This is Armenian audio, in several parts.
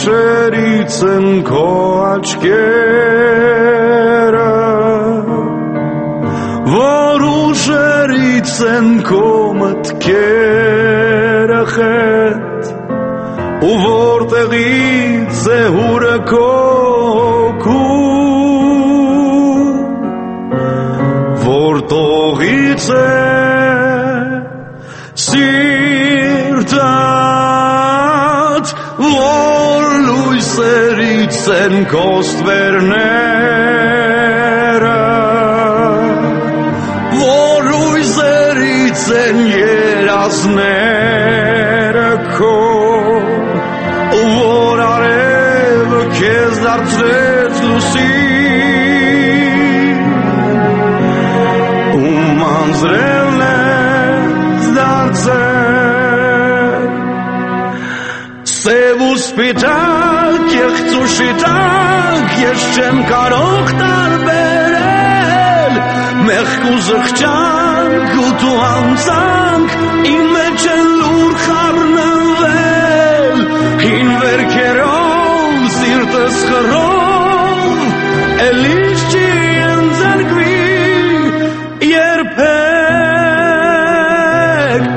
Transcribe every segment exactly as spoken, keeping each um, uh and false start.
շերից են քո աչքերը, որ ուժերից են քո մտքերը խետ, ու որտեղից է հուրը քո հոգու, որ տողից է սիրտդ, որ լույսերից են քո ստվերները, որ լույսերից են երազները քո, որ արևը քեզ դարձրեց լուսին, ու մանձրելն ես դարձել սև ու սպիտակ, կեղծ ու շիտակ, ես չեմ կարող տարբերել մեղք ու զղջանք ու դու անձանք իմ մեջ են լուր խառնվել, հին վերքերով սիրտս խռով էլիս չի ընձեռկվի երբեք,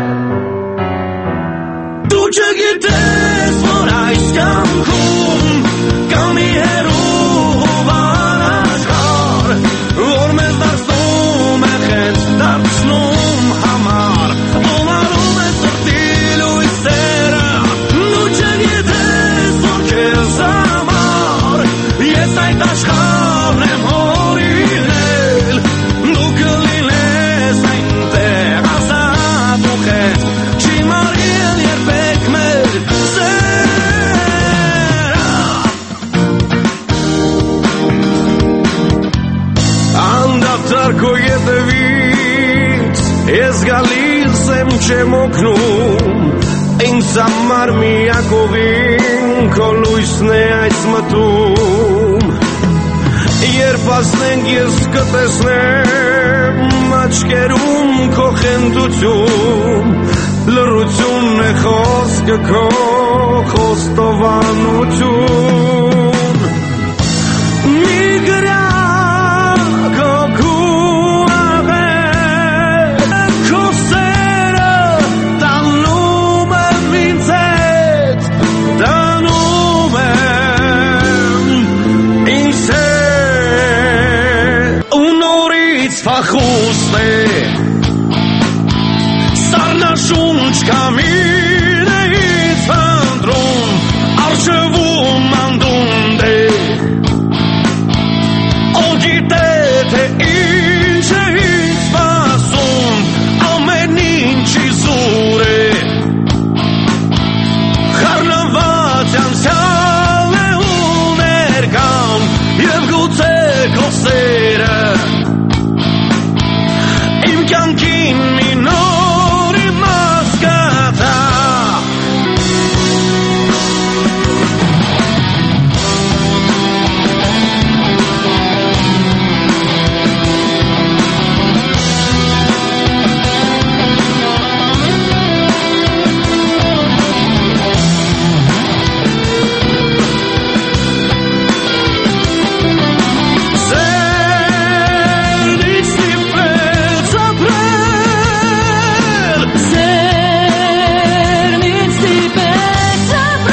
դու չգիտես որ այս կյանքում կա մի հեռու վար աշխարհ, որ մեզ դարձնում է խենց դարձնում համար, ոնարում է սրտի լույսերը, դու չգիտես որ քեզ համար ես այդ աշխարհն եմ հորինել, դու կլինես այնտեղ ազատ ու խենց, չի մարել երբեք մեր սերը, անդադար քո ետևից ես գալիս եմ չեմ օգնում, ինձ համար միակողին քո լույսն է այս մտում, երբ ասնենք ես կտեսնեմ աչքերում քո խենթություն, լռությունն է խոսքը քո խոստովանություն, մի գրա քո քուաղել, քո սերը տանում եմ ինձ հետ, տանում եմ ինձ հետ, ու նորից փախուստ է սառնաշունչ կամինից փնտրում, արժևում անդունդ է, ո գիտե թե ինչ է ինձ սպասում, ամեն ինչի զուր է, խառնված անցյալ է ու ներկան, և գուցե քո սերը իմ կյանքին մի նոր իմաստ կտա, Սերնից ստիպեց ապրել, սերնից ստիպեց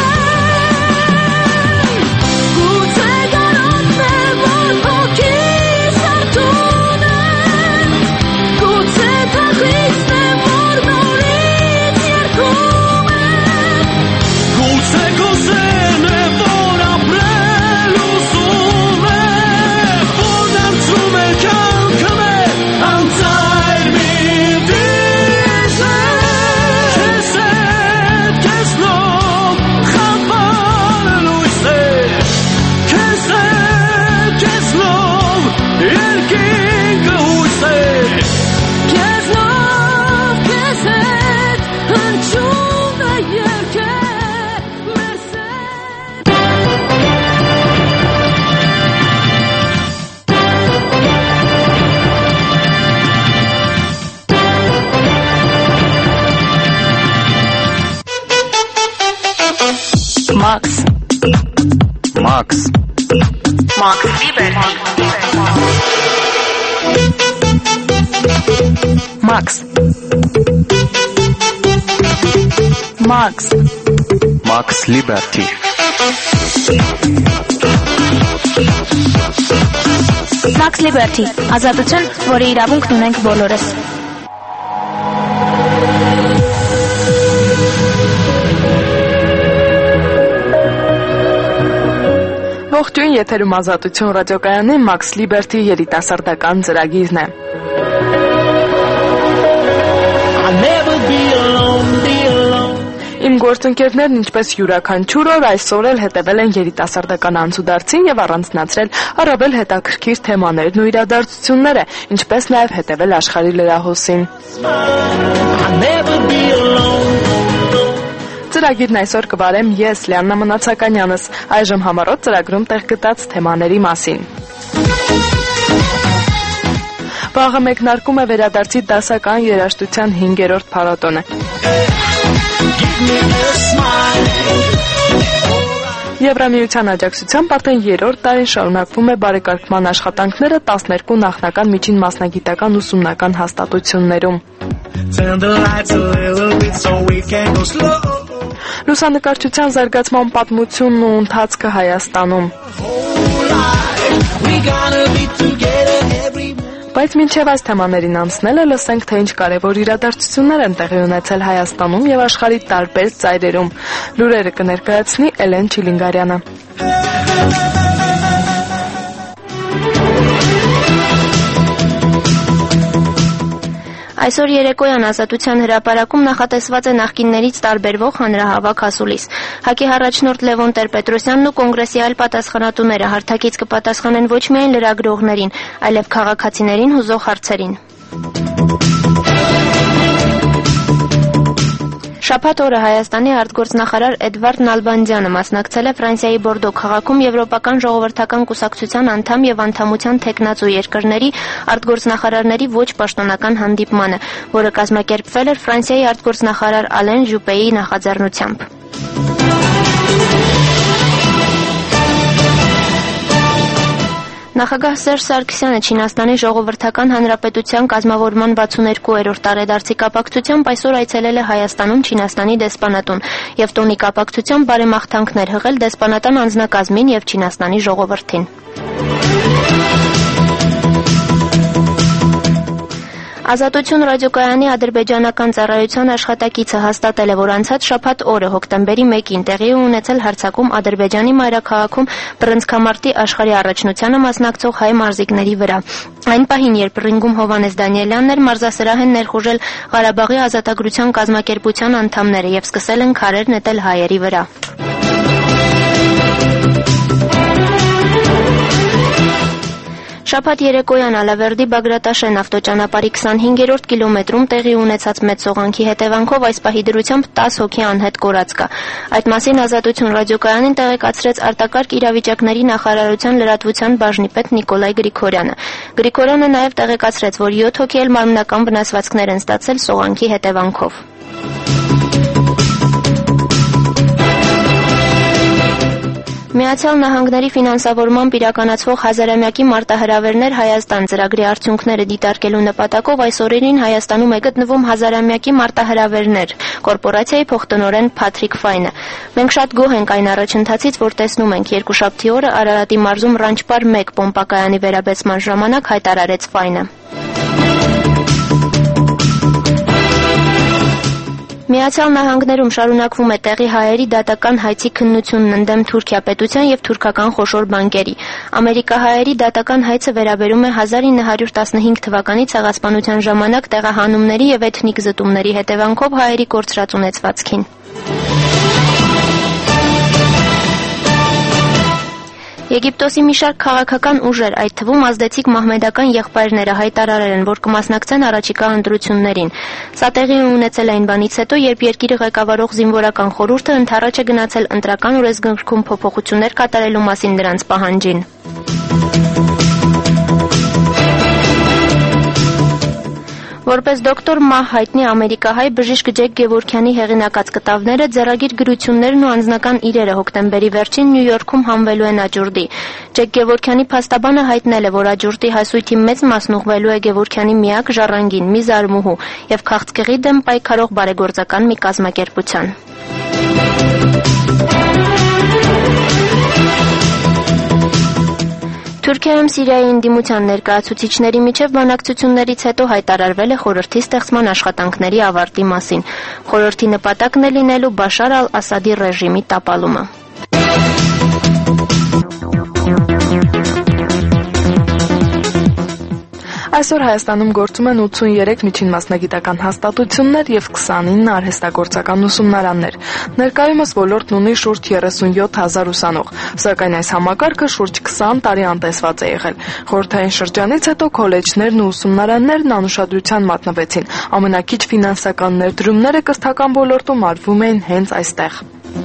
ապրել, գուցե կարոտն է որ հոգիս արթուն է, գուցե թախիցն է որ նորից երգում է, գուցե քո սերն է որ ապրել ուզում է, որ դարձնում է կյանքը մեր անցայր մի դիժ է, քեզ հետ քեզ նով խաբար լույս է, քեզ հետ քեզ նով երկինքը հույս է, քեզ նով քեզ հետ հնչում է երգը մեր սեր Max Max. Max Liberty. Max. Max. Max Liberty. Max Liberty. Ազատություն, որի իրավունքն ունենք բոլորս։ Ողջույն, եթերում Ազատություն ռադիոկայանի Max Liberty երիտասարդական ծրագիրն է։ Իմ գործընկերներն ինչպես յուրաքանչյուր օր այսօր էլ հետևել են երիտասարդական անցուդարձին եւ առանձնացրել առավել հետաքրքիր թեմաներն ու իրադարձությունները, ինչպես նաեւ հետևել աշխարհի լրահոսին։ Ծրագիրն այսօր կվարեմ ես, Լիաննա Մնացականյանս, այժմ համառոտ ծրագրում տեղ գտած թեմաների մասին։ Վաղը մեկնարկում է վերադարձի դասական երաժշտության հինգերորդ փառատոնը։ Եվրամիության աջակցությամբ արդեն երրորդ տարին շարունակվում է բարեկարգման աշխատանքները տասներկու նախնական միջին մասնագիտական ուսումնական հաստատություններում։ Լուսանկարչության զարգացման պատմությունն ու ընթացքը Հայաստանում։ Բայց մինչև այս թեմաներին անցնելը լսենք, թե ինչ կարևոր իրադարձություններ են տեղի ունեցել Հայաստանում եւ աշխարհի տարբեր ծայրերում։ Լուրերը կներկայացնի Էլեն Չիլինգարյանը։ Այսօր երեկոյան Ազատության հրապարակում նախատեսված է նախկիններից տարբերվող հանրահավաք ասուլիս։ ՀԱԿ-ի առաջնորդ Լևոն Տեր-Պետրոսյանն ու կոնգրեսի այլ պատասխանատուները հարթակից կպատասխանեն ոչ միայն լրագրողներին, այլև քաղաքացիներին հուզող հարցերին։ Շաբաթ օրը Հայաստանի արտգործնախարար Էդվարդ Նալբանդյանը մասնակցել է Ֆրանսիայի Բորդո քաղաքում Եվրոպական ժողովրդական կուսակցության անդամ եւ անդամության թեկնածու երկրների արտգործնախարարների ոչ պաշտոնական հանդիպմանը, որը կազմակերպվել էր Ֆրանսիայի արտգործնախարար Ալեն Ժուպեի նախաձեռնությամբ։ Նախագահ Սերժ Սարգսյանը Չինաստանի Ժողովրդական Հանրապետության կազմավորման վաթսուններկուերորդ տարեդարձի կապակցությամբ այսօր այցելել է Հայաստանում Չինաստանի դեսպանատուն եւ տոնի կապակցությամբ բարեմաղթանքներ հղել դեսպանատան անձնակազմին եւ Չինաստանի ժողովրդին։ Ազատություն ռադիոկայանի ադրբեջանական ծառայության աշխատակիցը հաստատել է, որ անցած շաբաթ օրը հոկտեմբերի մեկին տեղի ունեցել հարձակում Ադրբեջանի մայրաքաղաքում բռնցքամարտի աշխարհի առաջնությանը մասնակցող հայ մարզիկների վրա։ Այն պահին, երբ ռինգում Հովհաննես Դանիելյանն էր, մարզասրահ են ներխուժել Ղարաբաղի ազատագրության կազմակերպության անդամները եւ սկսել են քարեր նետել հայերի վրա։ Շաբաթ երեկոյան Ալավերդի Բագրատաշեն ավտոճանապարհի քսանհինգերորդ կիլոմետրում տեղի ունեցած մեծ սողանքի հետևանքով այս պահի դրությամբ տասը հոգի անհետ կորած կա։ Այդ մասին Ազատություն ռադիոկայանին տեղեկացրեց արտակարգ իրավիճակների նախարարության լրատվության բաժնի պետ Նիկոլայ Գրիգորյանը։ Գրիգորյանը նաև տեղեկացրեց, որ յոթ հոգի էլ մարմնական վնասվածքներ են ստացել սողանքի հետևանքով։ Միացյալ Նահանգների ֆինանսավորմամբ իրականացվող հազարամյակի մարտահրավերներ Հայաստան ծրագրի արդյունքները դիտարկելու նպատակով այս օրերին Հայաստանում է գտնվում հազարամյակի մարտահրավերներ կորպորացիայի փոխտնօրեն Փաթրիկ Ֆայնը։ Մենք շատ գոհ ենք այն առաջընթացից, որ տեսնում ենք, երկուշաբթի օրը Արարատի մարզում Ռանչպար մեկ պոմպակայանի վերաբեցման ժամանակ հայտարարեց Ֆայնը։ Միացյալ Նահանգներում շարունակվում է տեղի հայերի դատական հայցի քննությունն ընդդեմ Թուրքիա պետության եւ թուրքական խոշոր բանկերի։ Ամերիկահայերի դատական հայցը վերաբերում է հազար ինը հարյուր տասնհինգ թվականի ցեղասպանության ժամանակ տեղահանումների եւ էթնիկ զտումների հետևանքով հայերի կորցրած ունեցվածքին։ Եգիպտոսի մի շարք քաղաքական ուժեր, այդ թվում ազդեցիկ մահմեդական եղբայրները հայտարարել են, որ կմասնակցեն առաջիկա ընտրություններին։ Սա տեղի ունեցել այն բանից հետո, երբ երկիրը ղեկավարող զինվորական խորհուրդը ընդառաջ է գնացել ընտրական օրենսգրքում փոփոխություններ կատարելու մասին նրանց պահանջին։ Որպես դոկտոր Մահ հայտնի ամերիկահայ բժիշկ Ջեք Գևորգյանի հեղինակած կտավները, ձեռագիր գրություններն ու անձնական իրերը հոկտեմբերի վերջին Նյու Յորքում հանվելու են աճուրդի։ Ջեք Գևորգյանի փաստաբանը հայտնել է, որ աճուրդի հասույթի մեծ մասն ուղղվելու է Գևորգյանի միակ ժառանգին՝ մի զարմուհու եւ քաղցկեղի դեմ պայքարող բարեգործական մի կազմակերպության։ Թուրքիայում Սիրիայի ընդդիմության ներկայացուցիչների միջև բանակցություններից հետո հայտարարվել է խորհրդի ստեղծման աշխատանքների ավարտի մասին։ Խորհրդի նպատակն է լինելու Բաշար ալ-Ասադի ռեժիմի տապալումը։ Այսօր Հայաստանում գործում են ութսուներեք միջին մասնագիտական հաստատություններ եւ քսանինը արհեստագործական ուսումնարաններ։ Ներկայումս ոլորտն ունի շուրջ երեսունյոթ հազար ուսանող, սակայն այս համակարգը շուրջ քսան տարի անտեսված է եղել։ Խորհրդային շրջանից հետո քոլեջներն ու ուսումնարաններն անուշադրության մատնվեցին։ Ամենակիչ ֆինանսական ներդրումները կրթական ոլորտում արվում էին հենց այստեղ։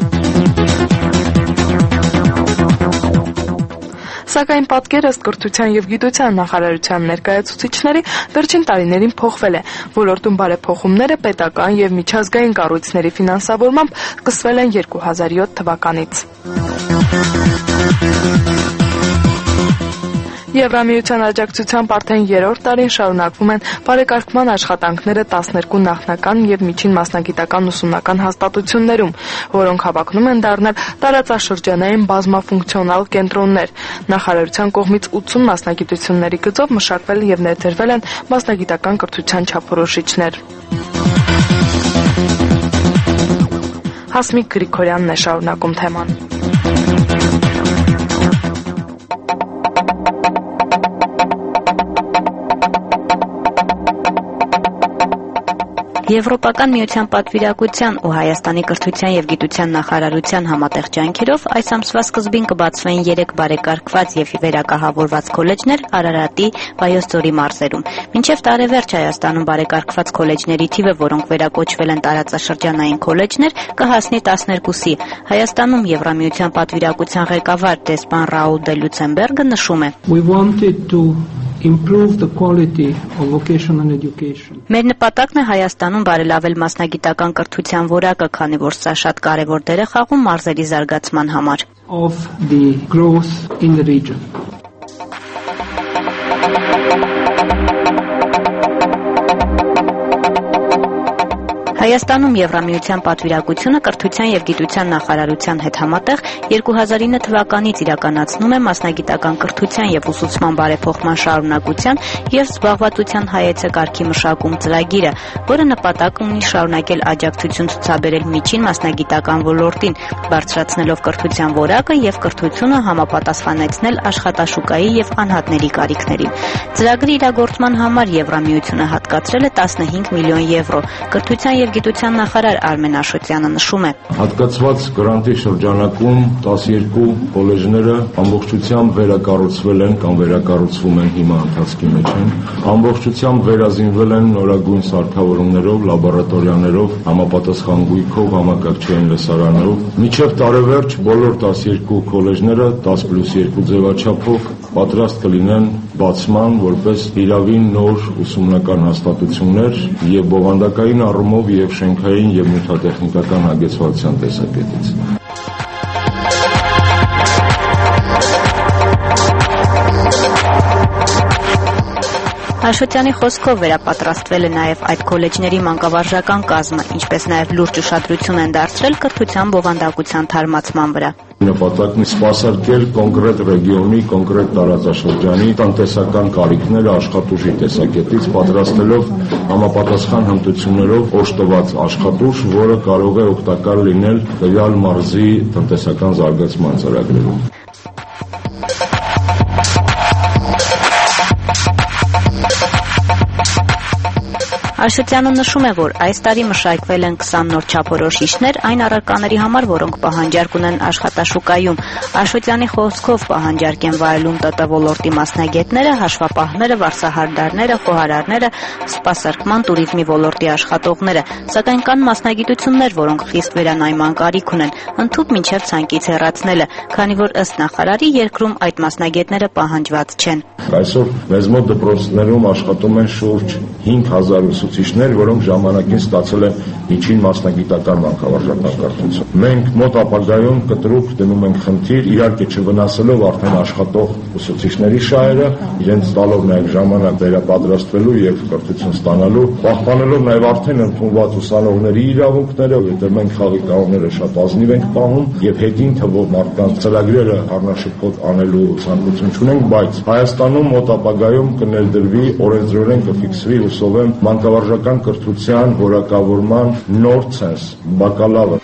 Սակայն պատկերը ըստ կրթության եւ գիտության նախարարության ներկայացուցիչների վերջին տարիներին փոխվել է։ Ոլորտում բարեփոխումները պետական եւ միջազգային կառույցների ֆինանսավորմամբ սկսվել են երկու հազար յոթ թվականից։ Եվրամիության աջակցությամբ արդեն երրորդ տարին շարունակվում են բարեկարգման աշխատանքները տասներկու նախնական եւ միջին մասնագիտական ուսումնական հաստատություններում, որոնք հավակնում են դառնալ տարածաշրջանային բազմաֆունկցիոնալ կենտրոններ։ Նախարարության կողմից ութսուն մասնագիտությունների գծով մշակվել եւ ներդրվել են մասնագիտական կրթության չափորոշիչներ։ Հասմիկ Գրիգորյանն է շարունակում թեման։ Եվրոպական միության պատվիրակության ու Հայաստանի կրթության եւ գիտության նախարարության համատեղ ջանքերով այս ամսվա սկզբին կբացվեն երեք բարեկարգված եւ վերակահավորված քոլեջներ Արարատի, Վայոց ձորի մարզերում։ Մինչեւ տարեվերջ Հայաստանում բարեկարգված քոլեջների թիվը, որոնք վերակոչվել են տարածաշրջանային քոլեջներ, կհասնի տասներկուսի։ Հայաստանում Եվրամիության պատվիրակության ղեկավար դեսպան Ռաուլ դե Լուցենբերգը նշում է. Improve the quality of vocational education. Մեր նպատակն է Հայաստանում բարելավել մասնագիտական կրթության որակը, քանի որ սա շատ կարևոր դեր է խաղում մարզերի զարգացման համար։ Of the growth in the region. Հայաստանում Եվրամիության պատվիրակությունը կրթության եւ գիտության նախարարության հետ համատեղ երկու հազար ինը թվականից իրականացնում է մասնագիտական կրթության եւ ուսուցման բարեփոխման շարունակության եւ զբաղվածության հայեցակարգի մշակում ծրագիրը, որը նպատակ ունի շարունակել աջակցություն ցուցաբերել միջին մասնագիտական ոլորտին, բարձրացնելով կրթության որակը եւ կրթությունը համապատասխանեցնել աշխատաշուկայի եւ անհատների կարիքներին։ Ծրագրի իրագործման համար Եվրամիությունը հատկացրել է տասնհինգ միլիոն եվրո։ Կրթության եւ գիտության նախարար Արմեն Աշոտյանը նշում է. Հատկացված գրանտի շրջանակում տասներկու քոլեջները ամբողջությամբ վերակառուցվել են կամ վերակառուցվում են հիմա ընթացքի մեջ են։ Ամբողջությամբ վերազինվել են նորագույն սարքավորումներով, լաբորատորիաներով, համապատասխան գույքով, համակարգչային լսարանով։ Մինչև տարեվերջ բոլոր տասներկու քոլեջները դես պլյուս երկու ձևաչափով պատրաստ կլինեն բացման որպես իրավին նոր ուսումնական հաստատություններ եւ բովանդակային առումով եւ շենքային եւ նյութատեխնիկական հագեցվածության տեսակետից։ Աշոտյանի խոսքով վերապատրաստվել է նաև այդ քոլեջների մանկավարժական կազմը, ինչպես նաև լուրջ ուշադրություն են դարձրել կրթության բովանդակության թարմացման վրա։ Նպատակն է սպասարկել կոնկրետ ռեգիոնի, կոնկրետ տարածաշրջանի տնտեսական կարիքները աշխատուժի տեսակետից, պատրաստելով համապատասխան հմտություններով օժտված աշխատուժ, որը կարող է օգտակար լինել տվյալ մարզի տնտեսական զարգացման ծրագրերում։ Աշոտյանը նշում է, որ այս տարի մշակվել են քսան նոր չափորոշիչներ այն առարկաների համար, որոնք պահանջարկ ունեն աշխատաշուկայում։ Աշոտյանի խոսքով պահանջարկ են վայելում ՏՏ ոլորտի մասնագետները, հաշվապահները, վարսահարդարները, խոհարարները, սպասարկման, туриզմի ոլորտի աշխատողները, սակայն կան մասնագիտություններ, որոնք խիստ վերանայման կարիք ունեն, ընդհուպ մինչև ցանկից հեռացնելը, քանի որ ըստ նախարարի երկրում այդ մասնագետները պահանջված չեն։ Այսօր մեզ մոտ դպրոցներում աշխատում են շուրջ հինգ հազար ուսուցիչներ, որոնք ժամանակին ստացել են միջին մասնագիտական մանկավարժական կրթություն։ Մենք մոտ ապագայում կտրուկ դնում ենք խնդիր, իհարկե չվնասելով արդեն աշխատող ուսուցիչների շահերը, իրենց տալով նաև ժամանակ վերապատրաստվելու եւ կրթություն ստանալու, պահպանելով նաև արդեն ընդունված ուսանողների իրավունքները, որտեղ մենք խաղի կանոնները շատ ազնիվ ենք պահում եւ հետին թվով մարդկանց ծրագրերը առնաշփոթ անելու ցանկություն չունենք, բայց Հայաստանում մոտ ապագայում կներդրվի օրենսդրորեն կֆիքսվի հուսով եմ մանկավարժական կրթության որակավորման նոր ցենզ, բակալավր։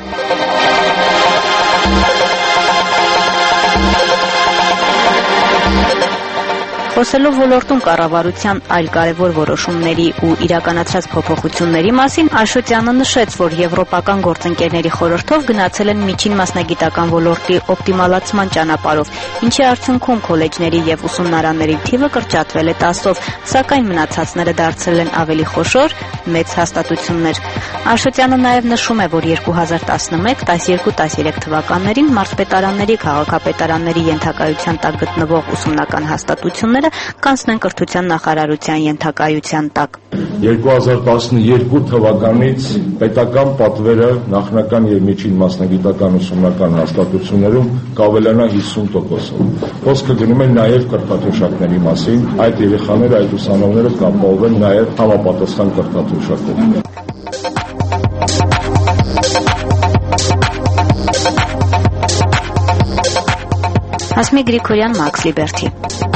Խոսելով ոլորտում կառավարության այլ կարևոր որոշումների ու իրականացրած փոփոխությունների մասին, Աշոտյանը նշեց, որ եվրոպական գործընկերների խորհրդով գնացել են միջին մասնագիտական ոլորտի օպտիմալացման ճանապարհով, ինչի արդյունքում քոլեջների եւ ուսումնարանների թիվը կրճատվել է տասով, սակայն մնացածները դարձել են ավելի խոշոր, մեծ հաստատություններ։ Աշոտյանը նաև նշում է, որ երկու հազար տասնմեկ տասներկու տասներեք թվականներին մարզպետարանների, քաղաքապետարանների ենթակայության տակ գտնվող ուսումնական հաստատությունները կանցնեն կրթության նախարարության ենթակայության տակ։ երկու հազար տասներկու թվականից պետական պատվերը նախնական եւ միջին մասնագիտական ուսումնական հաստատություններում կավելանա հիսուն տոկոսով։ Խոսքը գնում է նաեւ կրթաթոշակների մասին, այդ երեխաները, այդ ուսանողները կապահովեն նաեւ համապատասխան կրթաթոշակով։ Հասմիկ Գրիգորյան, Max Liberty։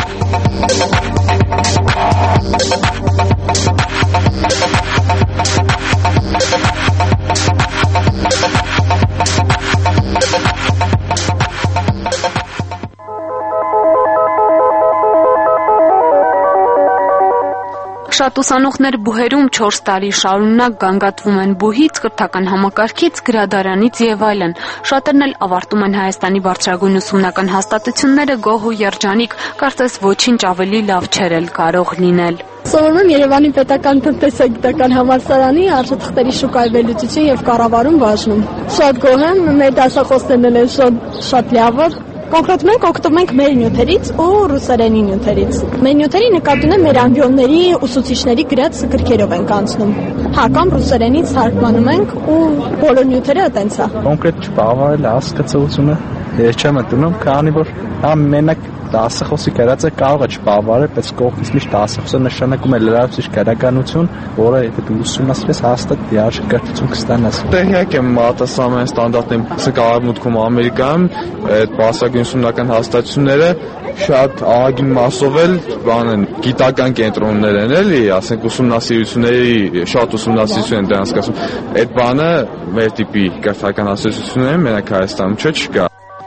Շատ ուսանողներ բուհերում չորս տարի շարունակ գանգատվում են բուհից, կրթական համակարգից, գրադարանից եւ այլն։ Շատերն էլ ավարտում են Հայաստանի բարձրագույն ուսումնական հաստատությունները գոհ ու երջանիկ, կարծես ոչինչ ավելի լավ չէր էլ կարող լինել։ Սովորում եմ Երևանի պետական տնտեսագիտական համալսարանի արժեթղթերի շուկայի վերլուծություն եւ կառավարում բաժնում։ Շատ գոհ եմ, մեր դասախոսներն են շատ շատ լավը։ Կոնկրետ մենք օգտվում ենք մեր նյութերից ու ռուսերենի նյութերից։ Մեր նյութերի նկատի ունեմ մեր ամբիոնների ուսուցիչների գրած գրքերով ենք անցնում։ Հա, կամ ռուսերենից թարգմանում ենք ու բոլոր նյութերը այտենց է։ Կոնկրետ չբավարարել հասկացությունը ես չեմ ընդունում, քանի որ ամենակ դասախոսի գրած է կարող է չբավարարել, բայց կողմից միշտ դասախոսը նշանակում է լրացուցիչ քրականություն, որը եթե դու ուսումնասիրես հաստատ դիարժ կրթություն կստանաս։ Տեղյակ եմ մատասամեն ստանդարտների սկավմուտքում Ամերիկայում այդ բարձրագույն ուսումնական հաստատությունները շատ ահագին մասով էլ բան են գիտական կենտրոններ են էլի, ասենք ուսումնասիրությունների շատ ուսումնասիրություն են դրանց կասում։ Այդ բանը մեր տիպի կրթական հաստատություններում մենակ Հայաստանում չէ, չկա։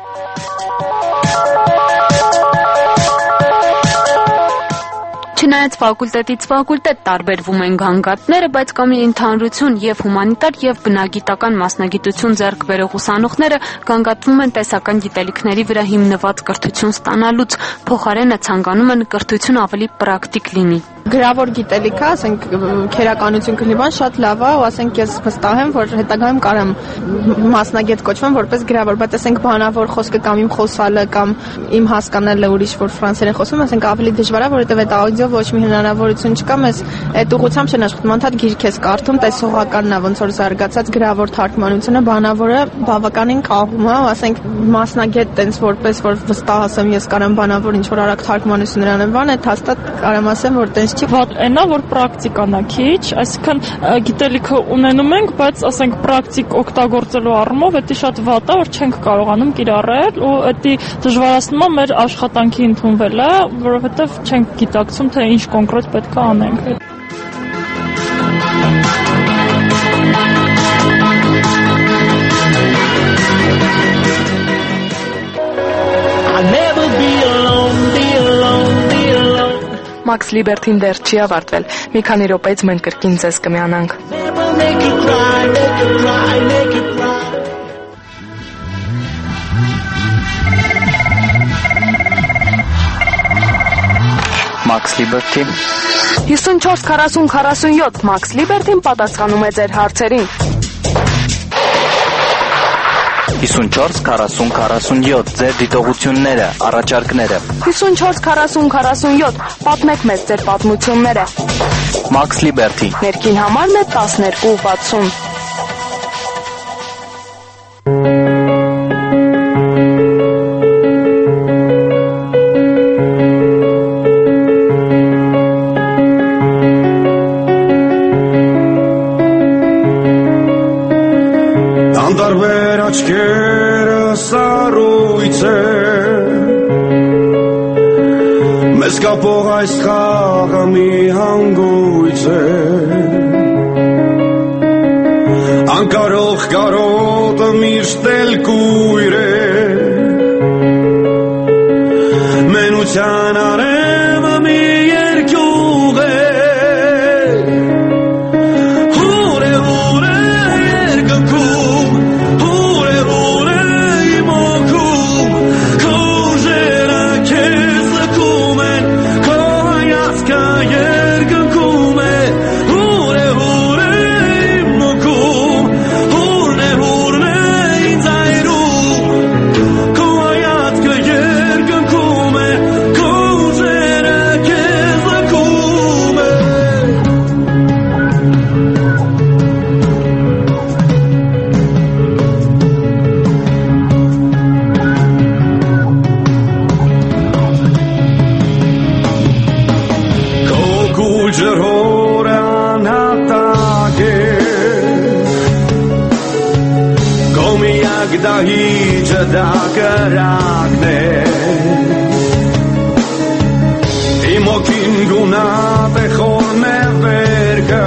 Չնայած ֆակուլտետից ֆակուլտետ տարբերվում են գանգատները, բայց կա մի ընդհանրություն եւ հումանիտար եւ բնագիտական մասնագիտություն ձեռք բերող ուսանողները գանգատվում են տեսական գիտելիքների վրա հիմնված կրթություն ստանալուց, փոխարենը ցանկանում են կրթություն ավելի պրակտիկ լինի։ Գրավոր գիտելիքը, ասենք քերականություն կլինի, շատ լավ է, ու ասենք ես վստահ եմ, որ հետագայում կարամ մասնագետ կոչվեմ որպես գրավոր, բայց ասենք բանավոր խոսքը կամ իմ խոսալը կամ իմ հասկանալը ուրիշ որ ֆրանսերեն խոսում, ասենք ավելի դժվար է, որովհետև այդ աուդիո ոչ մի հնարավորություն չկա, մեզ այդ ուղղությամբ չեն աշխատում, անդադ գիրք ես կարդում, տեսողականն է ոնց որ զարգացած գրավոր թարգմանությունը, բանավորը բավականին կաղում է, ասենք մասնագետ տենց որպես որ վստահ ասեմ, ես կարամ բանավոր ինչ որ արագ թարգմանություններ անեմ, բան այդ հաստատ կարամ ասեմ, որ տենց չի վատ այնա, որ պրակտիկան է քիչ, այսինքն գիտելիքը ունենում ենք, բայց ասենք պրակտիկ օգտագործելու առումով դա շատ վատ է, որ չենք կարողանում կիրառել ու դա դժվարացնում է մեր աշխատանքի ընդունվելը, որովհետև չենք գիտակցում, թե ինչ կոնկրետ պետք է անենք։ Max Liberty-ն դեռ չի ավարտվել։ Մի քանի րոպեից մենք կրկին ձեզ կմիանանք։ Max Liberty հիսունչորս քառասուն քառասունյոթ Max Liberty-ն պատասխանում է ձեր հարցերին։ հիսունչորս քառասուն քառասունյոթ ձեր դիտողությունները, առաջարկները։ հիսունչորս քառասուն քառասունյոթ պատմեք մեզ ձեր պատմությունները։ Max Liberty Ներքին համարն է տասներկու վաթսուն։ Անտարբեր աչքերը սառույց է մեզ կապող այս խաղը մի հանգույց է անկարող կարոտը միշտ էլ կույր է մենության արևը մի երկյուղ է da caragne Imo kinguna pejone verga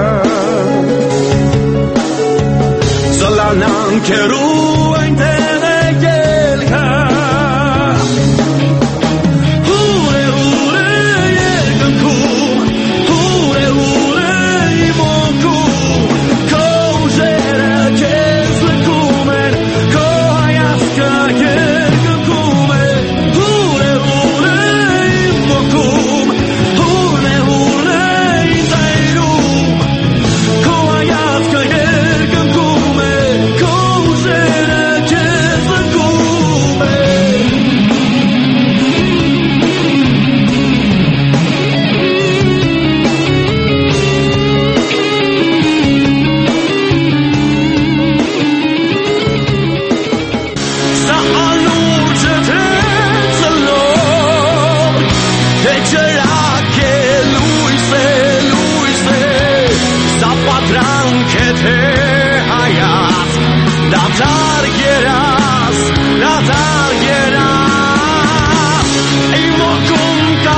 Zalanan keru entere gelga Hure hure yergan kum Hure hure imo kum Kozera kesle kumen Kohayaska yergan kume Hure hure imo kum Hure hure izairu Kohayaska yergan kume Kozera kesle kume Sa aluce te zalor Te c'era che lui se, lui se Sa patran che te hayas Da targeras, da targeras Imo cum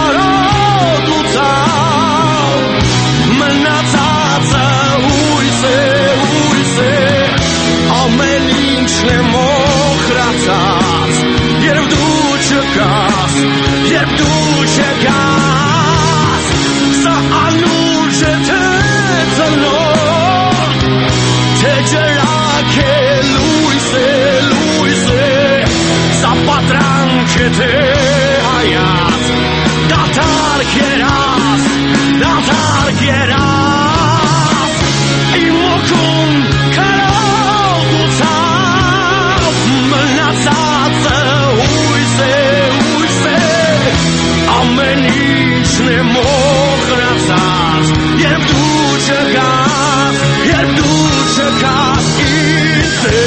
karotucal Mnacaca ujse, ujse A melinčne mokracac Jerb duče kas, jerb duče kas Sa aluče te zalor Te cerake luise, luise Sa patran che te hayas Da targeras, da targeras Imo cum karotucal Mnacaca ujse, ujse A menične mokracac Jerb duče kas, jerb duče kas I te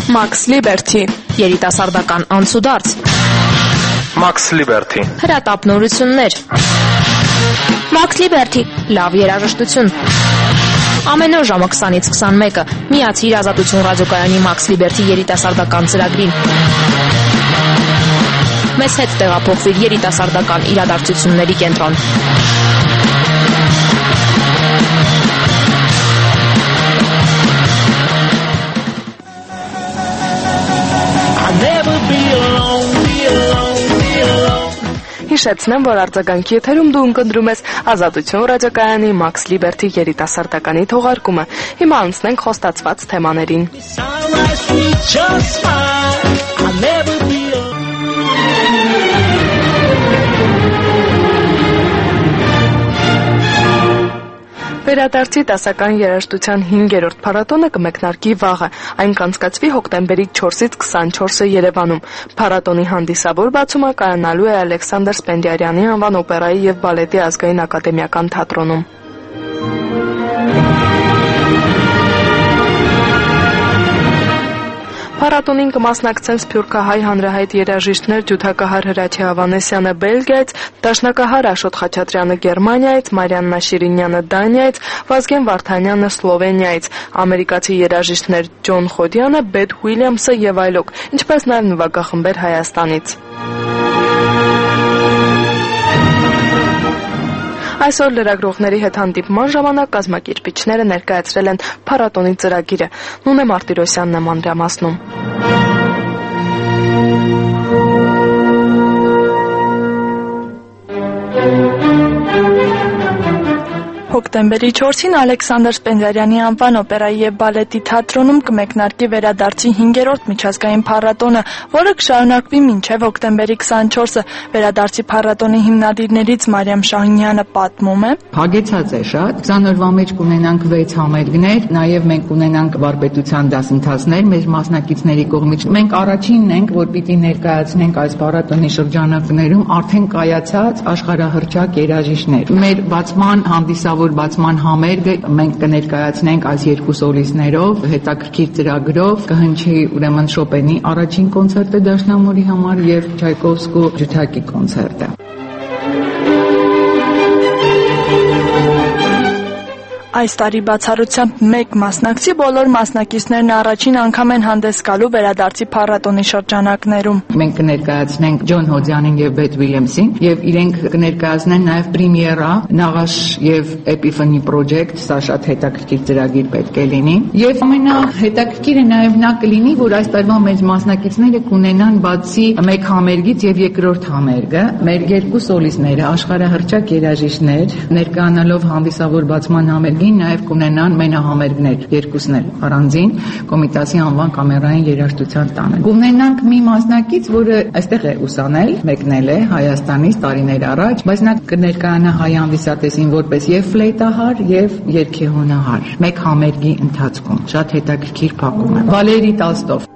Max Liberty, երիտասարդական անցուդարձ, Max Liberty, հրատապնորություններ, Max Liberty, լավ երաժշտություն։ Ամեն օր ժամը քսանից քսանմեկը միացիր Ազատություն ռադիոկայանի Max Liberty երիտասարդական ծրագրին։ Մեզ հետ տեղափոխվիր երիտասարդական իրադարձությունների կենտրոն։ Հիշեցնեմ, որ արձագանքի եթերում դու ընկնդրում ես Ազատություն ռադիոկայանի Max Liberty երիտասարդականի թողարկումը։ Հիմա անցնենք խոստացված թեմաներին։ Վերադարձի դասական երաժշտության հինգերորդ փառատոնը կմեկնարկի վաղը։ Այն կանցկացվի հոկտեմբերի չորսից քսանչորսը Երևանում։ Փառատոնի հանդիսավոր բացումը կայանալու է Ալեքսանդր Սպենդիարյանի անվան օպերայի եւ բալետի ազգային ակադեմիական թատրոնում։ Փառատոնին կմասնակցեն սփյուռքահայ հանրահայտ երաժիշտներ ջութակահար Հրաչի Ավանեսյանը Բելգիայից, դաշնակահար Աշոտ Խաչատրյանը Գերմանիայից, Մարիաննա Շիրինյանը Դանիայից, Վազգեն Վարդանյանը Սլովենիայից, ամերիկացի երաժիշտներ Ջոն Խոդյանը, Բեթ Ուիլյամսը եւ այլոք, ինչպես նաեւ նվագախմբեր Հայաստանից։ Այսօր լրագրողների հետ հանդիպման ժամանակ կազմակերպիչները ներկայացրել են փառատոնի ծրագիրը։ Նունե Մարտիրոսյանն է մանրամասնում։ Հոկտեմբերի չորսին Ալեքսանդր Սպենդիարյանի անվան օպերայի եւ բալետի թատրոնում կմեկնարկի վերադարձի հինգերորդ միջազգային փառատոնը, որը կշարունակվի մինչեւ հոկտեմբերի քսանչորսը։ Վերադարձի փառատոնի հիմնադիրներից Մարիամ Շահինյանը պատմում է. Հագեցած է շատ, քսան օրվա մեջ կունենանք վեց համերգներ, նաեւ մենք կունենանք վարպետության դասընթացներ մեր մասնակիցների կողմից։ Մենք առաջինն ենք, որ պիտի ներկայացնենք այս փառատոնի շրջանակներում արդեն կայացած աշխարհահռչակ երաժիշտներ։ Մեր բացման հանդիսավոր բացման համերգը մենք կներկայացնենք այս երկու սոլիստներով, հետաքրքիր ծրագրով, կհնչի ուրեմն Շոպենի առաջին կոնցերտը դաշնամուրի համար եւ Չայկովսկու ջութակի կոնցերտը։ Այս տարի բացառությամբ մեկ մասնակցի բոլոր մասնակիցներն առաջին անգամ են հանդես գալու վերադարձի փառատոնի շրջանակներում։ Մենք կներկայացնենք Ջոն Հոդյանին եւ Բեթ Ուիլյամսին եւ իրենք կներկայացնեն նաեւ պրեմիերա Նաղաշ եւ Epiphany Project, սա շատ հետաքրքիր ծրագիր պետք է լինի։ Եվ ամենահետաքրքիրը նաեւ նա կլինի, որ այս տարվա մեծ մասնակիցները կունենան բացի մեկ համերգից եւ երկրորդ համերգը մեր երկու սոլիստները աշխարհահռչակ երաժիշտներ ներկայանալով հանդիսավոր բացման համերգի նաև կունենան մենահամերգներ, երկուսն էլ առանձին Կոմիտասի անվան կամերային երաժշտության տանը։ Կունենանք մի մասնակից, որը այստեղ է ուսանել, մեկնել է Հայաստանից տարիներ առաջ, բայց նա կներկայանա հայ հանդիսատեսին որպես եւ ֆլեյտահար եւ երգեհոնահար մեկ համերգի ընթացքում։ Շատ հետաքրքիր փակում է։ Վալերի Տալստով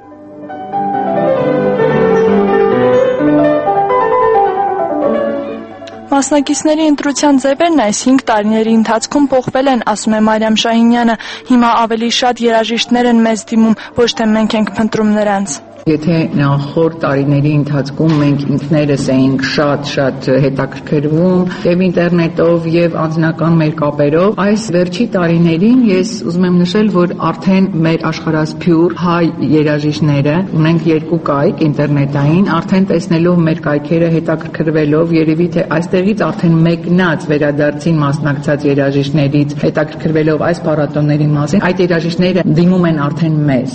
Մասնակիցների ընտրության ձևերն այս հինգ տարիների ընթացքում փոխվել են, ասում է Մարիամ Շահինյանը։ Հիմա ավելի շատ երաժիշտներ են մեզ դիմում, ոչ թե մենք ենք փնտրում նրանց։ Եթե նախորդ տարիների ընթացքում մենք ինքներս էինք շատ-շատ հետաքրքրվում եւ ինտերնետով եւ անձնական մեր կապերով, այս վերջի տարիներին ես ուզում եմ նշել, որ արդեն մեր աշխարհասփյուր հայ երաժիշտները ունենք երկու կայք ինտերնետային, արդեն տեսնելով մեր կայքերը, հետաքրքրվելով, երևի թե այստեղից արդեն մեկնած վերադարձին մասնակցած երաժիշտներից հետաքրքրվելով այս փառատոնների մասին, այդ երաժիշտները դիմում են արդեն մեզ։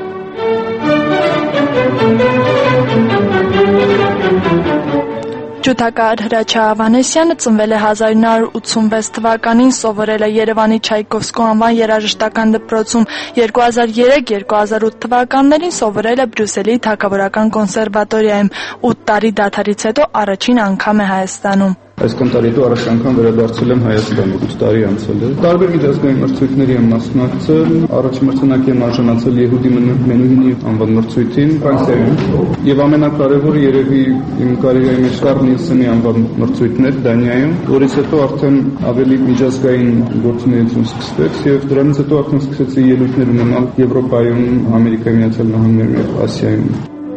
Ջութակահար Հրաչի Ավանեսյանը ծնվել է հազար նոր հարյուր ութսունվեց թվականին, սովորել է Երևանի Չայկովսկու անվան երաժշտական դպրոցում, երկու հազար երեք երկու հազար ութ թվականներին սովորել է Բրյուսելի Թագավորական կոնսերվատորիայում, ութ տարի դադարից հետո առաջին անգամ է Հայաստանում։ Այսքան տարի հետո առաջ անգամ վերադարձել եմ Հայաստան, ութ տարի անցել է։ Տարբեր միջազգային մրցույթների եմ մասնակցել, առաջին մրցանակի եմ արժանացել Եհուդի Մենուհինի անվան մրցույթին Ֆրանսիայում, եւ ամենակարևորը երևի իմ կարիերայի մեջ Կարլ Նիլսենի անվան մրցույթն էր Դանիայում, որից հետո արդեն ավելի միջազգային գործունեություն սկսվեց եւ դրանից հետո արդեն սկսեցի ելույթներ ունենալ Եվրոպայում, Ամերիկայի Միացյալ Նահանգներում եւ Ասիայում։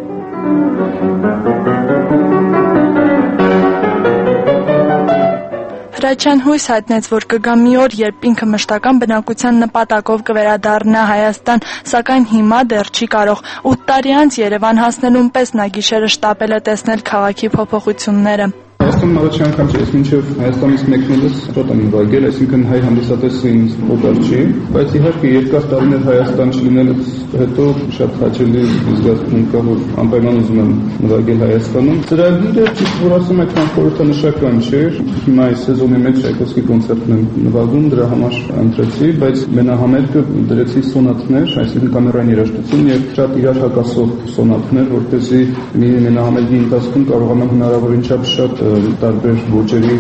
Հրաչյան հույս հայտնեց, որ կգա մի օր, երբ ինքը մշտական բնակության նպատակով կվերադառնա Հայաստան, սակայն հիմա դեռ չի կարող։ ութ տարի անց Երևան հասնելուն պես նա գիշերը շտապել է տեսնել քաղաքի փոփոխությունները։ Հայաստանում առաջի անգամ չէ, ես մինչև Հայաստանից մեկնելս շատ եմ նվագել, այսինքն հայ հանդիսատեսը ինձ օգար չի, բայց իհարկե երկար տարիներ Հայաստան չլինելուց հետո շատ հաճելի զգացում կա, որ անպայման ուզում եմ նվագել Հայաստանում։ Ծրագիրը ճիշտ որ ասում եք խորհրդանշական չէր, հիմա այս սեզոնի մեջ Չայկովսկի կոնցերտն եմ նվագում, դրա համար ընտրեցի, բայց մենահամերգը դրեցի սոնատներ, այսինքն կամերային երաժշտություն եւ շատ իրար հակասող սոնատներ, որպեսզի մի մենահամերգի ընթացքում կարողանամ հնարավորին չափ շատ տարբեր ոճերի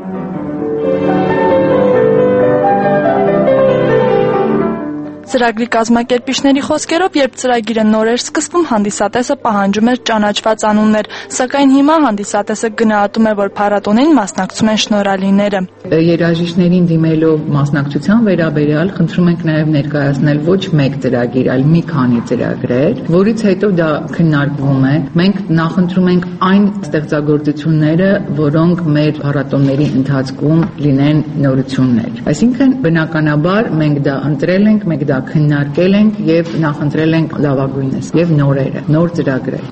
Ծրագրի կազմակերպիչների խոսքերով, երբ ծրագիրը նոր էր սկսվում, հանդիսատեսը պահանջում էր ճանաչված անուններ, սակայն հիմա հանդիսատեսը գնահատում է, որ փառատոնին մասնակցում են շնորհալիները։ Երաժիշտներին դիմելով մասնակցության վերաբերյալ խնդրում ենք նաև ներկայացնել ոչ մեկ ծրագիր, այլ մի քանի ծրագրեր, որից հետո դա քննարկվում է։ Մենք նախընտրում ենք այն ստեղծագործությունները, որոնք մեր փառատոնների ընթացքում լինեն նորություններ։ Այսինքն բնականաբար մենք դա ընտրել ենք, մենք դա քննարկել ենք եւ նախընտրել ենք լավագույնս եւ նորերը, նոր ծրագրեր։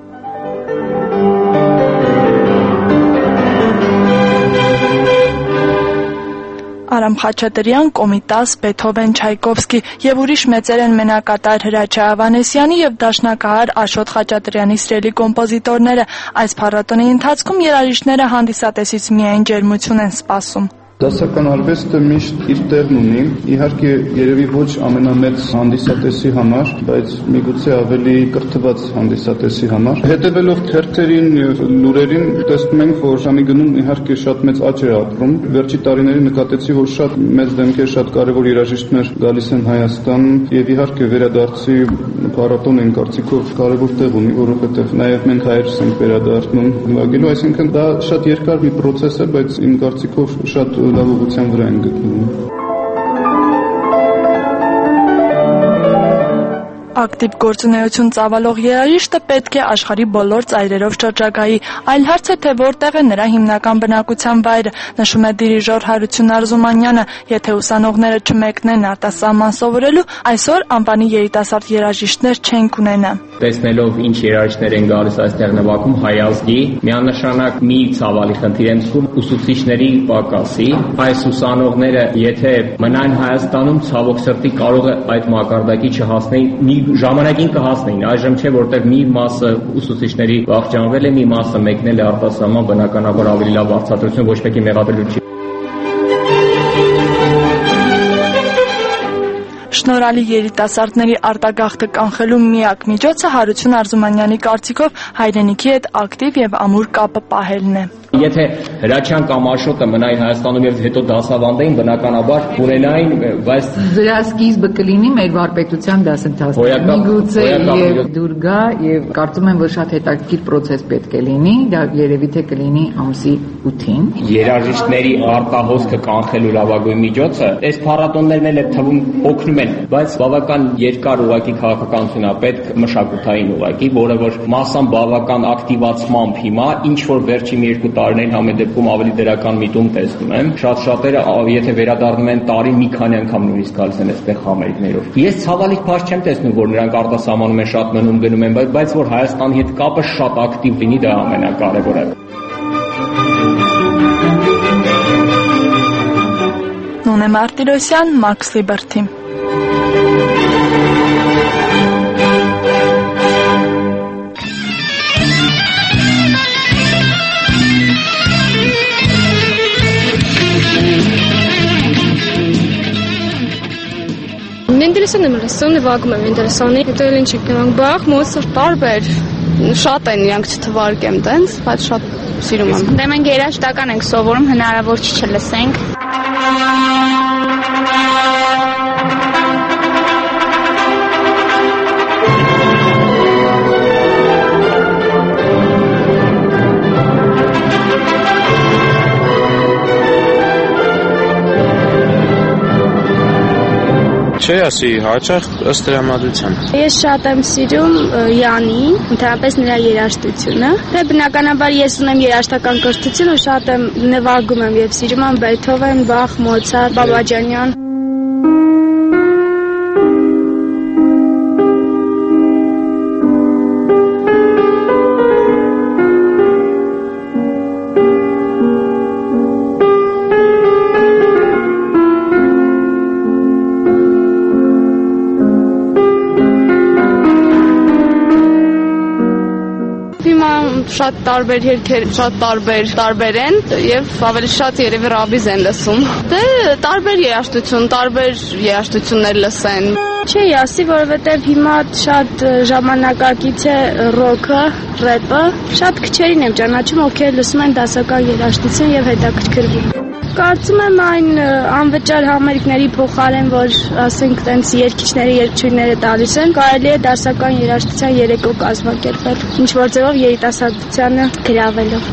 Արամ Խաչատրյան, Կոմիտաս, Բեթհովեն, Չայկովսկի եւ ուրիշ մեծեր են մենակատար Հրաչյա Ավանեսյանի եւ դաշնակահար Աշոտ Խաչատրյանի սիրելի կոմպոզիտորները։ Այս փառատոնի ընթացքում երաժիշտները հանդիսատեսից միայն ջերմություն են սպասում։ Դասական արվեստը միշտ իր տեղն ունի, իհարկե երևի ոչ ամենամեծ հանդիսատեսի համար, բայց միգուցե ավելի կրթված հանդիսատեսի համար։ Հետևելով թերթերին եւ լուրերին տեսնում ենք, որ ժամի գնում իհարկե շատ մեծ աճ է ապրում։ Վերջի տարիներին նկատեցի, որ շատ մեծ դեմքեր, շատ կարևոր երաժիշտներ գալիս են Հայաստան եւ իհարկե վերադարձի փառատոնը իմ կարծիքով կարևոր տեղ ունի, որովհետեւ նաեւ մենք հայերս ենք վերադառնում նվագելու, այսինքն դա շատ երկար մի process է, բայց իմ կարծիքով շատ լավ ուղղության վրա են գտնվում։ Ակտիվ գործունեություն ծավալող երաժիշտը պետք է աշխարհի բոլոր ծայրերով շրջագայի, այլ հարց է, թե որտեղ է նրա հիմնական բնակության վայրը, նշում է դիրիժոր Հարություն Արզումանյանը, եթե ուսանողները չմեկնեն արտասահման սովորելու, այսօր անվանի երիտասարդ երաժիշտներ չենք ունենա։ Տեսնելով ինչ երաժիշտներ են գալիս այստեղ նվագում հայ ազգի, միանշանակ մի ցավալի խնդիր են զգում ուսուցիչների պակասի։ Այս ուսանողները, եթե մնան Հայաստանում, ցավոք սրտի կարող է այդ մակարդակի չհասնեին, մի ժամանակին կհասնեին, այժմ չէ, որտեղ մի մասը ուսուցիչների վախճանվել է, մի մասը մեկնել է արտասահման, բնականաբար ավելի լավ արձադրություն ոչ մեկի մեղադրելու չի։ Շնորհալի երիտասարդների արտագաղթը կանխելու միակ միջոցը Հարություն Արզումանյանի կարծիքով հայրենիքի հետ ակտիվ եւ ամուր կապը պահելն է։ Եթե Հրաչյան կամ Աշոտը մնային Հայաստանում եւ հետո դասավանդեին, բնականաբար ունենային, բայց դրա սկիզբը կլինի մեր վարպետության դասընթացը։ Միգուցե եւ դուր գա եւ կարծում եմ, որ շատ հետաքրքիր process պետք է լինի, դա երևի թե կլինի ամսի ութին։ Երաժիշտների արտահոսքը կանխելու լավագույն միջոցը այս փառատոններն էլ թվում օգնում են, բայց բավական երկար ուղղակի քաղաքականություն է պետք, մշակութային ուղղակի, որը որ մասամբ բավական ակտիվացմամբ հիմա ինչ որ վերջին երկու տարիներին համեն դեպքում ավելի դրական միտում տեսնում եմ։ Շատ շատերը եթե վերադառնում են տարի մի քանի անգամ նույնիսկ գալիս են այստեղ համերգներով։ Ես ցավալի բարձ չեմ տեսնում, որ նրանք արտասահմանում են շատ մնում գնում են, բայց որ Հայաստանի հետ կապը շատ ակտիվ լինի, դա ամենակարևորը։ Նոնե Մարտիրոսյան, Max Liberty։ Մենդելսոնը մրսոնը վագում եմ Մենդելսոնի, հետո էլ ինչ եկնանք բախ, մոցարտ տարբեր Շատ են իրանք չթվարկեմ տենց, բայց շատ սիրում եմ։ Դե մենք երաժշտական ենք սովորում, հնարավոր չի չլսենք։ Չէ, ասի հաճախ ըստ դրամատուրգիան։ Ես շատ եմ սիրում Յանին, ընդհանրապես նրա երաժշտությունը։ Դե բնականաբար ես ունեմ երաժշտական կրթություն ու շատ եմ նվագում եմ եւ սիրում եմ Բեթհովեն, Բախ, Մոցարտ, Բաբաջանյան։ Շատ տարբեր երգեր, շատ տարբեր տարբեր են եւ ավելի շատ երևի ռաբիզ են լսում։ Դե տարբեր երաժշտություն, տարբեր երաժշտություններ լսեն։ Չի ասի, որովհետեւ հիմա շատ ժամանակակից է ռոքը, ռեփը։ Շատ քչերին եմ ճանաչում, ովքեր լսում են դասական երաժշտություն եւ հետաքրքրվում։ Կարծում եմ այն անվճար համերգների փոխարեն, որ ասենք տենց երգիչները, երգչուհիները տալիս են, կարելի է դասական երաժշտության երեկո կազմակերպել, ինչ որ ձևով երիտասարդությանը գրավելով։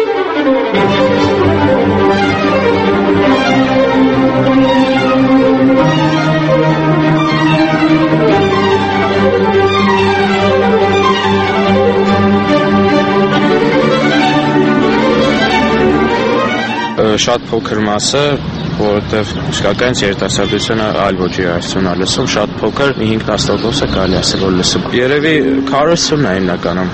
Շատ փոքր մասը, որովհետև իսկական երիտասարդությունը այլ ոճի երաժշտություն է լսում, շատ փոքր, մի հինգ տասը տոկոսը կարելի ասել որ լսում։ Երևի քառասունն է հիմնականում։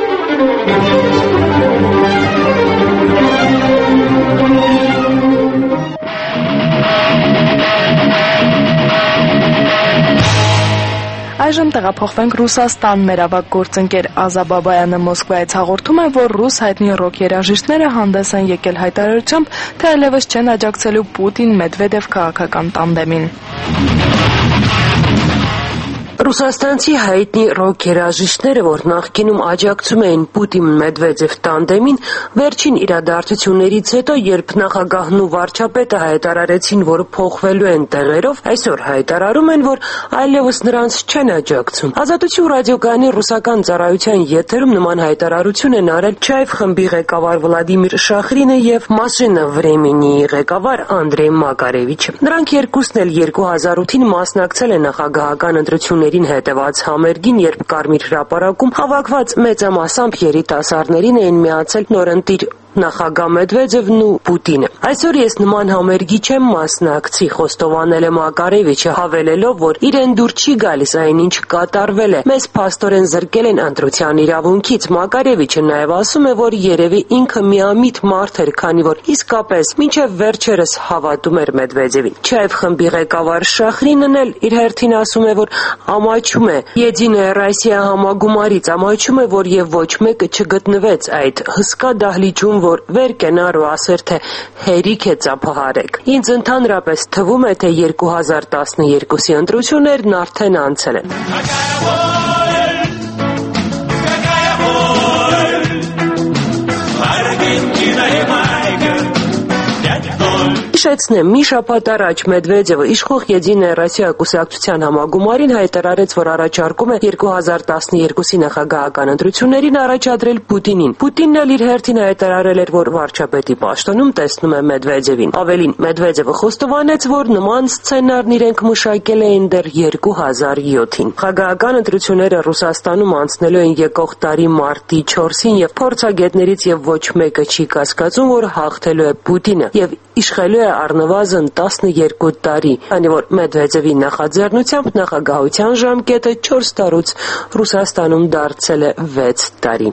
Այժմ տեղափոխվենք Ռուսաստան։ Մեր ավագ գործընկեր Ազա Բաբայանը Մոսկվայից հաղորդում է, որ ռուս հայտնի ռոք երաժիշտները հանդես են եկել հայտարարությամբ, թե այլևս չեն աջակցելու Պուտին-Մեդվեդև քաղաքական տանդեմին։ Ռուսաստանցի հայտնի ռոք երաժիշտները, որ նախկինում աջակցում էին Պուտին-Մեդվեդև տանդեմին, վերջին իրադարձություններից հետո, երբ նախագահն ու վարչապետը հայտարարեցին, որ փոխվելու են տեղերով, այսօր հայտարարում են, որ այլևս նրանց չեն աջակցում։ Ազատություն ռադիոկայանի ռուսական ծառայության եթերում նման հայտարարություն են արել Չայև խմբի ղեկավար Վլադիմիր Շախրինը եւ Մաշինա Վրեմենիի ղեկավար Անդրեյ Մակարևիչը։ Նրանք երկուսն էլ երկու հազար ութին մասնակցել են նախագահական ընտրությունների հետևած համերգին, երբ Կարմիր հրապարակում հավաքված մեծամասամբ երիտասարդներին էին միացել նորընտիր նախագահ Մեդվեդևն ու Պուտինը։ Այսօր ես նման համերգի չեմ մասնակցի, խոստովանել է Մակարևիչը, հավելելով, որ իրեն դուր չի գալիս այն, ինչ կատարվել է։ Մեզ փաստորեն զրկել են ընտրության իրավունքից։ Մակարևիչը նաև ասում է, որ երևի ինքը միամիտ մարդ էր, քանի որ իսկապես մինչև վերջերս հավատում էր Մեդվեդևին։ Չայև խմբի ղեկավար Շախրինն էլ իր հերթին ասում է, որ ամաչում է Եդինայա Ռոսիա համագումարից, ամաչում է, որ եւ ոչ մեկը չգտնվեց այդ հսկա դահլիճում, որ վեր կենար ու ասեր, թե հերիք է ծափահարեք։ Ինձ ընդհանրապես թվում է, թե երկու հազար տասներկուսի ընտրություններն արդեն անցել են։ Հիշեցնեմ, մի շաբաթ առաջ Մեդվեդևը իշխող Եդինայա Ռոսիա կուսակցության համագումարին հայտարարեց, որ առաջարկում է երկու հազար տասներկուսի նախագահական ընտրություններին առաջադրել Պուտինին։ Պուտինն էլ իր հերթին հայտարարել էր, որ վարչապետի պաշտոնում տեսնում է Մեդվեդևին։ Ավելին, Մեդվեդևը խոստովանեց, որ նման սցենարն իրենք մշակել էին դեռ երկու հազար յոթին։ Նախագահական ընտրությունները Ռուսաստանում անցնելու են եկող տարի մարտի չորսին եւ փորձագետներից եւ ոչ մեկը չի կասկածում, որ հաղթելու է Պուտինը եւ իշխելու է առնվազն տասներկու տարի, քանի որ Մեդվեդևի նախաձեռնությամբ նախագահության ժամկետը չորս տարուց Ռուսաստանում դարձել է վեց տարի։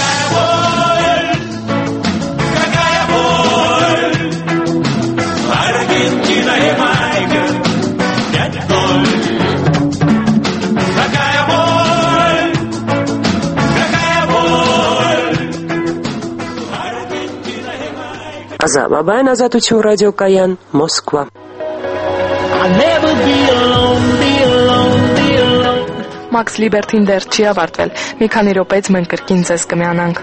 Ազա Բաբայան, Ազատություն ռադիոկայան, Մոսկվա։ Max Liberty-ն դեռ չի ավարտվել։ Մի քանի րոպեից մենք կրկին ձեզ կմիանանք։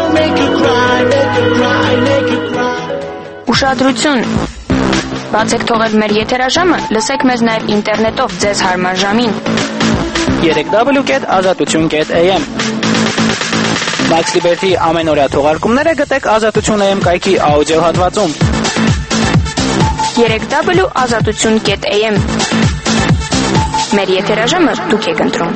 Ուշադրություն։ Բացեք թողել մեր եթերաժամը, լսեք մեզ նաև ինտերնետով ձեզ հարմար ժամին։ երեք դաբլյու կետ ազատություն կետ էյ էմ Max Liberty ամենօրյա թողարկումները գտեք ազատություն էյ էմ կայքի աուդիո հատվածում։ երեք դաբլյու ազատություն կետ էյ էմ Մեր եթերաժամը դուք եք ընտրում։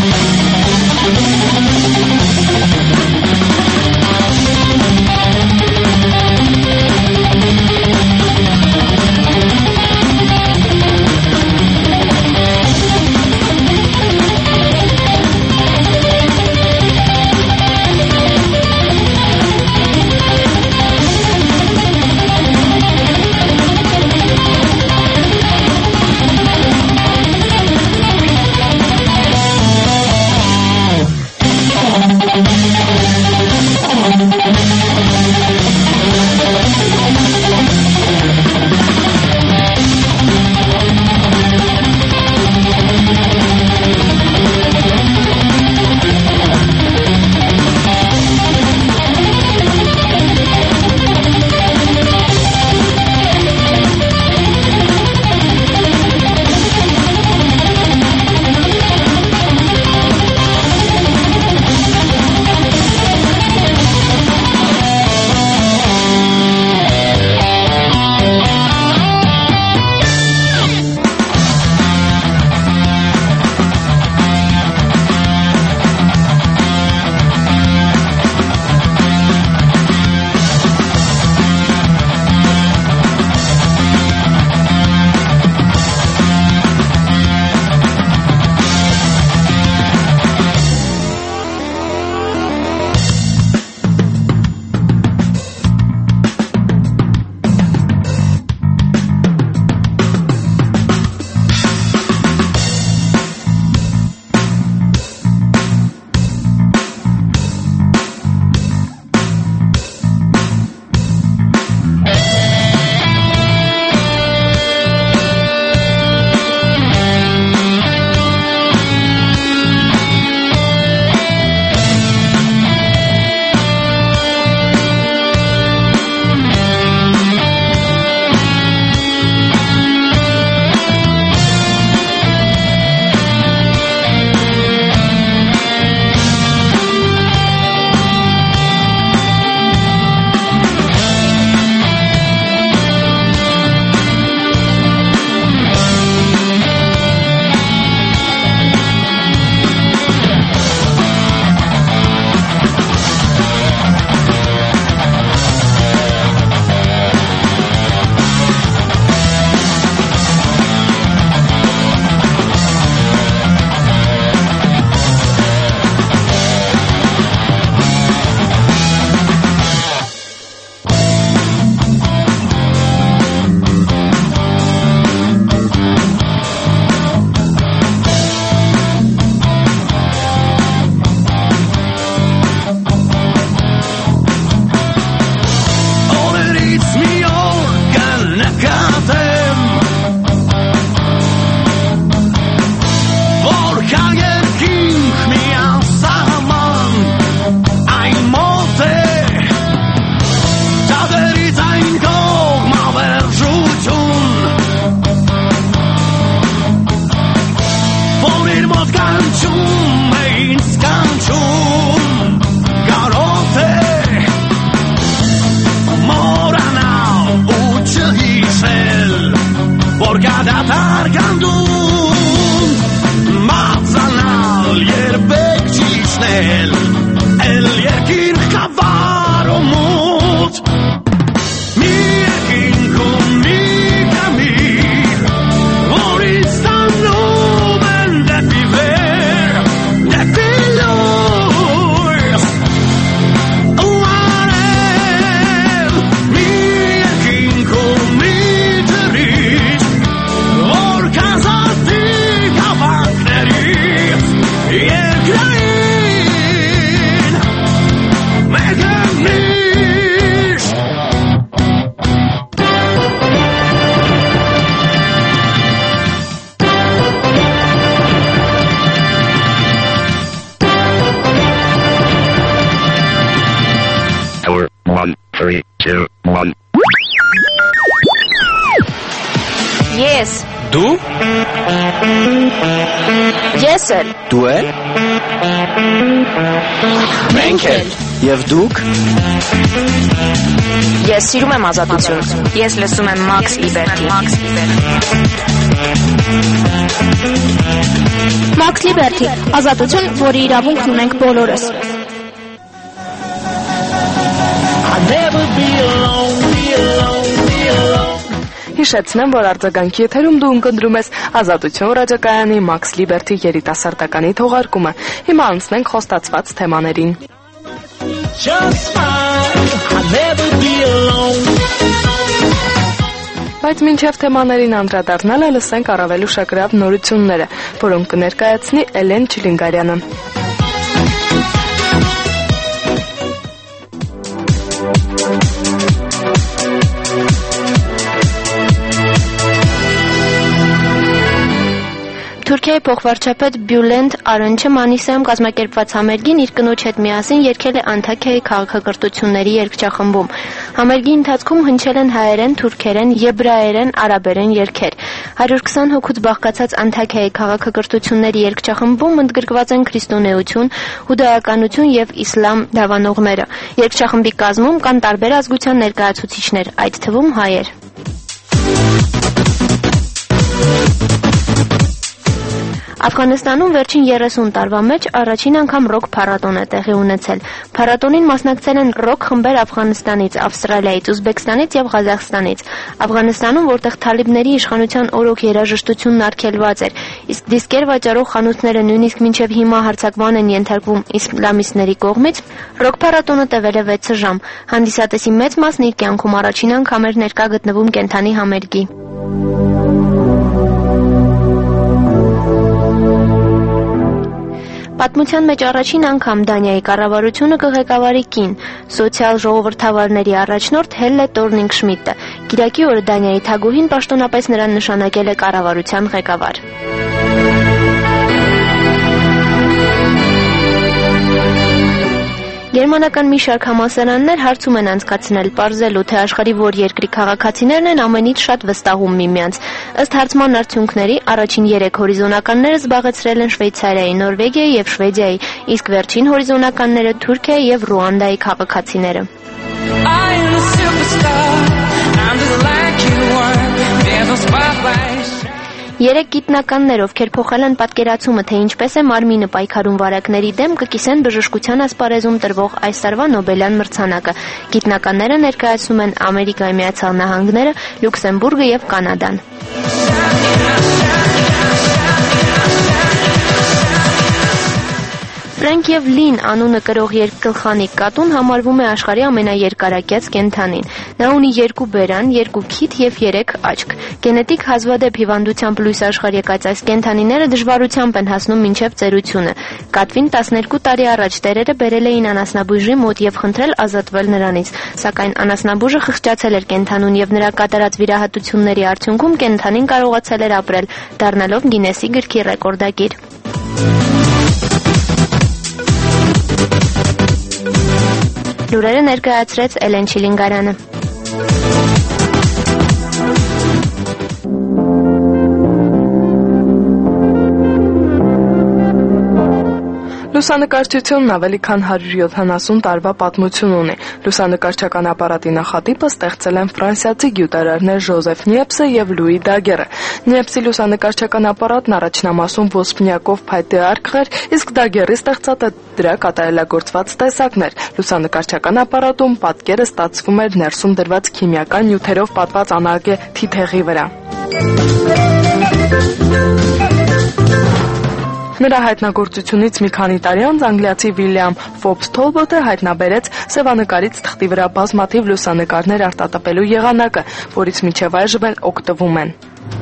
We'll be right back. two, one. Ես Դու Ես էլ Դու էլ Մենք էլ Եվ դուք Ես սիրում եմ ազատություն Ես լսում եմ Max Liberty Max Liberty ազատություն, որի իրավունքն ունենք բոլորս I'll never be alone, be alone, be alone Հիշեցնեմ, որ արձագանքի եթերում դու ընկնդրում ես Ազատություն ռադիոկայանի Max Liberty երիտասարդականի թողարկումը։ Հիմա անցնենք խոստացված թեմաներին։ Just fine, I'll never be alone Բայց մինչև թեմաներին անդրադառնալը լսենք առավել ուշագրավ նորությունները, որոնք կներկայացնի Էլեն Չիլինգարյանը։ Թուրքիայի փոխվարչապետ Բյուլենդ Արոնչը Մանիսայում կազմակերպված համերգին իր կնոջ հետ միասին երգել է Անտաքիայի քաղաքակրթությունների երգչախմբում։ Համերգի ընթացքում հնչել են հայերեն, թուրքերեն, եբրայերեն, արաբերեն երգեր։ one hundred twenty հոգուց բաղկացած Անտաքիայի քաղաքակրթությունների երգչախմբում ընդգրկված են քրիստոնեություն, հուդայականություն եւ իսլամ դավանողները։ Երգչախմբի կազմում կան տարբեր ազգության ներկայացուցիչներ, այդ թվում հայեր։ Աֆղանստանում վերջին երեսուն տարվա մեջ առաջին անգամ ռոք փառատոն է տեղի ունեցել։ Փառատոնին մասնակցել են ռոք խմբեր Աֆղանստանից, Ավստրալիայից, Ուզբեկստանից եւ Ղազախստանից։ Աֆղանստանում, որտեղ թալիբների իշխանության օրոք երաժշտությունն արգելված էր, իսկ դիսկեր վաճառող խանութները նույնիսկ մինչև հիմա հարձակման են ենթարկվում իսլամիստների կողմից, ռոք փառատոնը տևել է վեց ժամ։ Հանդիսատեսի մեծ մասն իր կյանքում առաջին անգամ էր ներկա գտնվում կենդանի համերգի։ Պատմության մեջ առաջին անգամ Դանիայի կառավարությունը կղեկավարի կին, սոցիալ ժողովրդավարների առաջնորդ Հելլե Տորնինգ Շմիդտը։ Կիրակի օրը Դանիայի թագուհին պաշտոնապես նրան նշանակել է կառավարության ղեկավար։ Գերմանական մի շարք համալսարաններ հարցում են անցկացնել պարզելու, թե աշխարհի որ երկրի քաղաքացիներն են ամենից շատ վստահում միմյանց։ Ըստ հարցման արդյունքների, առաջին երեք հորիզոնականները զբաղեցրել են Շվեյցարիայի, Նորվեգիայի եւ Շվեդիայի, իսկ վերջին հորիզոնականները Թուրքիայի եւ Ռուանդայի քաղաքացիները։ Երեք գիտնականներ, ովքեր փոխել են պատկերացումը, թե ինչպես է մարմինը պայքարում վարակների դեմ, կկիսեն բժշկության ասպարեզում տրվող այս տարվա Նոբելյան մրցանակը։ Գիտնականները ներկայացնում են Ամերիկայի Միացյալ Նահանգները, Լյուքսեմբուրգը եւ Կանադան։ Ֆրենկ եւ Լին անունը կրող երկգլխանիկ կատուն համարվում է աշխարհի ամենաերկարակյաց կենդանին։ Նա ունի երկու բերան, երկու քիթ եւ երեք աչք։ Գենետիկ հազվադեպ հիվանդությամբ լույս աշխարհ եկած այս կենդանիները դժվարությամբ են հասնում մինչև ծերությունը։ Կատվին տասներկու տարի առաջ տերերը բերել էին անասնաբույժի մոտ եւ խնդրել ազատվել նրանից, սակայն անասնաբույժը խղճացել էր կենդանուն եւ նրա կատարած վիրահատությունների արդյունքում կենդանին կարողացել էր ապրել, դառնալով Գինեսի գրքի ռեկորդագիր։ Լուրերը ներկայացրեց Էլեն Չիլինգարյանը։ Լուսանկարչությունն ավելի քան one hundred seventy տարվա պատմություն ունի։ Լուսանկարչական ապարատի նախատիպը ստեղծել են ֆրանսիացի գյուտարարներ Ժոզեֆ Նիեպսը եւ Լուի Դագերը։ Նիեպսի լուսանկարչական ապարատն առաջնամասում ոսպնյակով փայտե արկ էր, իսկ Դագերի ստեղծածը դրա կատարելագործված տեսակն էր։ Լուսանկարչական ապարատում պատկերը ստացվում էր ներսում դրված քիմիական նյութերով պատված անարգե թիթեղի վրա։ Նրա հայտնագործությունից մի քանի տարի անց անգլիացի Վիլյամ Ֆոբս Թոլբոտը հայտնաբերեց սևանկարից թղթի վրա բազմաթիվ լուսանկարներ արտատպելու եղանակը, որից մինչև այժմ էլ օգտվում են։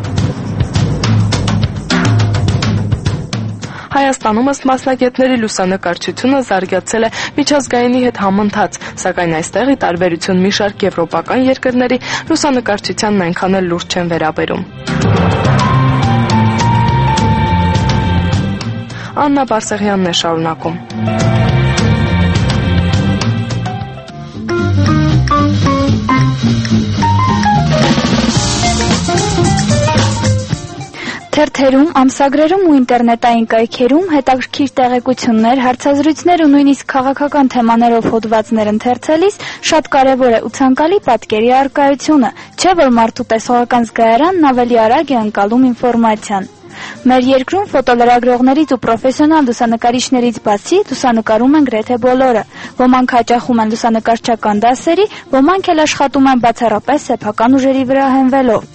Հայաստանում ըստ մասնագետների լուսանկարչությունը զարգացել է միջազգայինի հետ համընթաց, սակայն այստեղ ի տարբերություն մի շարք եվրոպական երկրների լուսանկարչությանն այնքան էլ լուրջ չեն վերաբերում։ Աննա Բարսեղյանն է շարունակում։ Թերթերում, ամսագրերում ու ինտերնետային կայքերում հետաքրքիր տեղեկություններ, հարցազրույցներ ու նույնիսկ քաղաքական թեմաներով հոդվածներ ընթերցելիս շատ կարևոր է ու ցանկալի պատկերի առկայությունը, չէ՞ որ մարդու տեսողական զգայարանն ավելի արագ է ընկալում ինֆորմացիան։ Մեր երկրում ֆոտոլրագրողներից ու պրոֆեսիոնալ լուսանկարիչներից բացի լուսանկարում են գրեթե բոլորը։ Ոմանք հաճախում են լուսանկարչական դասերի, ոմանք էլ աշխատում են բացառապես սեփական ուժերի վրա հենվելով։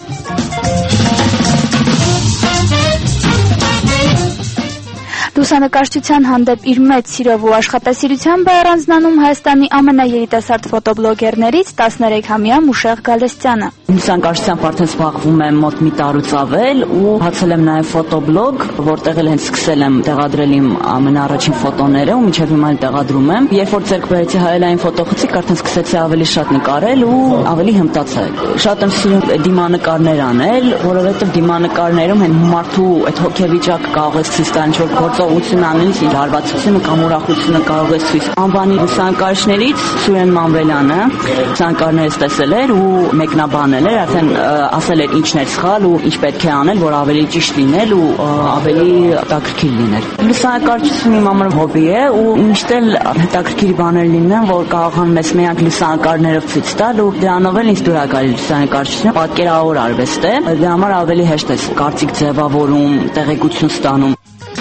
Լուսանկարչության հանդեպ իր մեծ սիրով ու աշխատասիրությամբ է առանձնանում Հայաստանի ամենաերիտասարդ ֆոտոբլոգերներից տասներեքամյա Մուշեղ Գալստյանը։ Լուսանկարչությամբ արդեն զբաղվում եմ մոտ մի տարուց ավել ու հացել եմ նաև ֆոտոբլոգ, որտեղ էլ հենց սկսել եմ տեղադրել իմ ամենաառաջին ֆոտոները ու մինչև հիմա էլ տեղադրում եմ։ Երբ որ ձեռք բերեցի հայելային ֆոտոխցիկ, արդեն սկսեցի ավելի շատ նկարել ու ավելի հմտացել։ Շատ եմ սիրում դիմանկարներ անել, որովհետև դիմանկարներում հեն մարդու այդ հոգեվիճակը կարող է ցույց տալ ինչ-որ գործողություն անելիս իր հարվածությունը կամ ուրախությունը կարող է ցույց։ Անվանի լուսանկարիչներից Սուրեն Մանվելյանը լուսանկարներս տեսել էր ու մեկնաբանել էր, արդեն ասել էր ինչն էր սխալ ու ինչ պետք է անել, որ ավելի ճիշտ լինել ու ավելի հետաքրքիր լինել։ Լուսանկարչությունը իմ համար հոբի է ու միշտ էլ հետաքրքիր բաներ լինեն, որ կարողանում ես միակ լուսանկարներով ցույց տալ ու դրանով էլ ինձ դուր է գալիս լուսանկարչությունը, պատկերավոր արվեստ է, դրա համար ավելի հեշտ է կարծիք ձևավորում, տեղեկություն ստանում։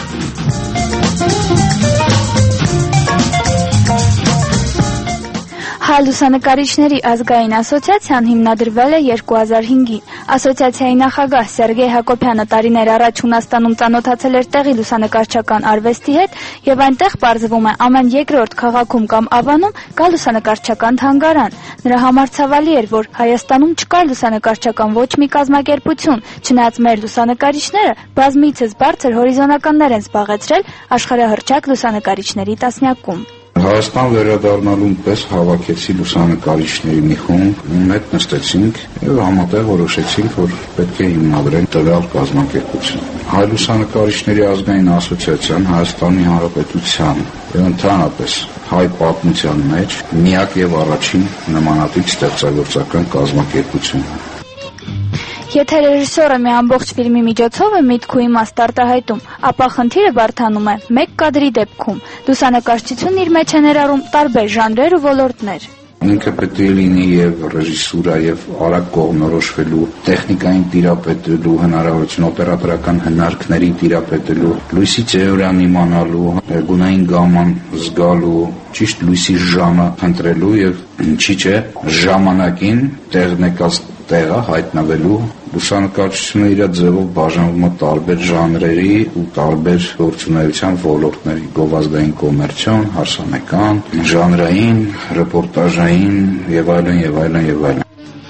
Հայ լուսանկարիչների ազգային ասոցիացիան հիմնադրվել է երկու հազար հինգին։ Ասոցիացիայի նախագահ Սերգեյ Հակոբյանը տարիներ առաջ Հունաստանում ծանոթացել էր տեղի լուսանկարչական արվեստի հետ եւ այնտեղ պարզվում է ամեն երկրորդ քաղաքում կամ ավանում կա լուսանկարչական թանգարան։ Նրա համար ցավալի էր, որ Հայաստանում չկար լուսանկարչական ոչ մի կազմակերպություն, չնայած մեր լուսանկարիչները բազմիցս բարձր հորիզոնականներ են զբաղեցրել աշխարհահռչակ լուսանկարիչների տասնյակում։ Հայաստան վերադառնալուն պես հավաքեցի լուսանկարիչների մի խումբ, մեկ նստեցինք եւ համատեղ որոշեցինք, որ պետք է հիմնադրենք տվյալ կազմակերպություն։ Հայ լուսանկարիչների ազգային ասոցիացիան Հայաստանի Հանրապետության եւ ընդհանրապես հայ պատմության մեջ միակ եւ առաջին նմանատիպ ստեղծագործական կազմակերպությունն է։ Եթե ռեժիսորը մի ամբողջ ֆիլմի միջոցով է միտք ու իմաստ արտահայտում, ապա խնդիրը բարդանում է մեկ կադրի դեպքում։ Լուսանկարչությունն իր մեջ է ներառում տարբեր ժանրեր ու ոլորտներ։ Ինքը պետք է լինի եւ ռեժիսուրա եւ արագ կողմնորոշվելու, տեխնիկային տիրապետելու, հնարավորություն օպերատորական հնարքների տիրապետելու, լույսի թեորիան իմանալու, գունային գամման զգալու, ճիշտ լույսի ժամը ընտրելու եւ ինչի՞ չէ ժամանակին տեղնեկած տեղը հայտնվելու։ Լուսանկարչությունը իր ձևով բաժանվում է տարբեր ժանրերի ու տարբեր գործունեության ոլորտների՝ գովազդային կոմերցիոն, հարսանեկան, ժանրային, ռեպորտաժային եւ այլն եւ այլն եւ այլն։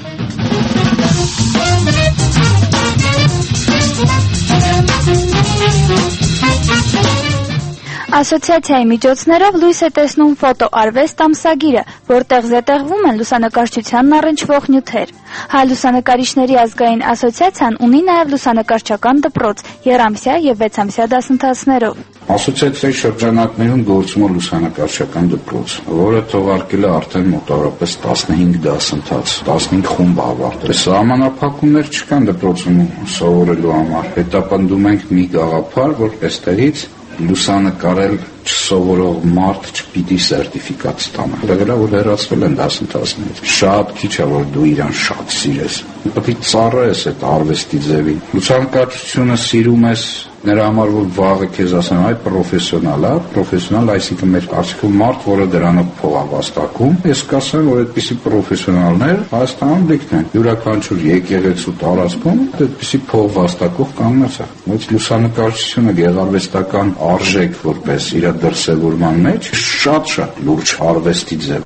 Ասոցիացիայի միջոցներով լույս է տեսնում ֆոտոարվեստ ամսագիրը, որտեղ զետեղվում են լուսանկարչությանն առնչվող նյութեր։ Հայ լուսանկարիչների ազգային ասոցիացիան ունի նաև լուսանկարչական դպրոց եռամսյա եւ վեցամսյա դասընթացներով։ Ասոցիացիայի շրջանակներում գործում է լուսանկարչական դպրոց, որը թողարկել է արդեն մոտավորապես տասնհինգ դասընթաց, տասնհինգ խումբ ավարտել։ Սահմանափակումներ չկան դպրոցում սովորելու համար։ Հետապնդում ենք մի գաղափար, որ այստեղից լուսանկարել չսովորող մարդ չպիտի սերտիֆիկատ ստանա։ Դրա որ հեռացվել են դասընթացներից։ Շատ քիչ է որ դու իրան շատ սիրես։ Պետք է ծառայես այդ արվեստի ձևին։ Լուսանկարչությունը սիրում ես նրա համար որ վաղը քեզ ասեն այ պրոֆեսիոնալ է, պրոֆեսիոնալ, այսինքն մեր արժեքով մարդ, որը դրանով փող է վաստակում։ Ես կասեմ, որ այդպիսի պրոֆեսիոնալներ Հայաստանում լիքն են։ Յուրաքանչյուր եկեղեցու տարածքում այդպիսի փող վաստակող կանգնած է։ Բայց լուսանկարչությունը գեղարվեստական արժեք որպես իր դրսևորման մեջ շատ-շատ լուրջ արվեստի ձև։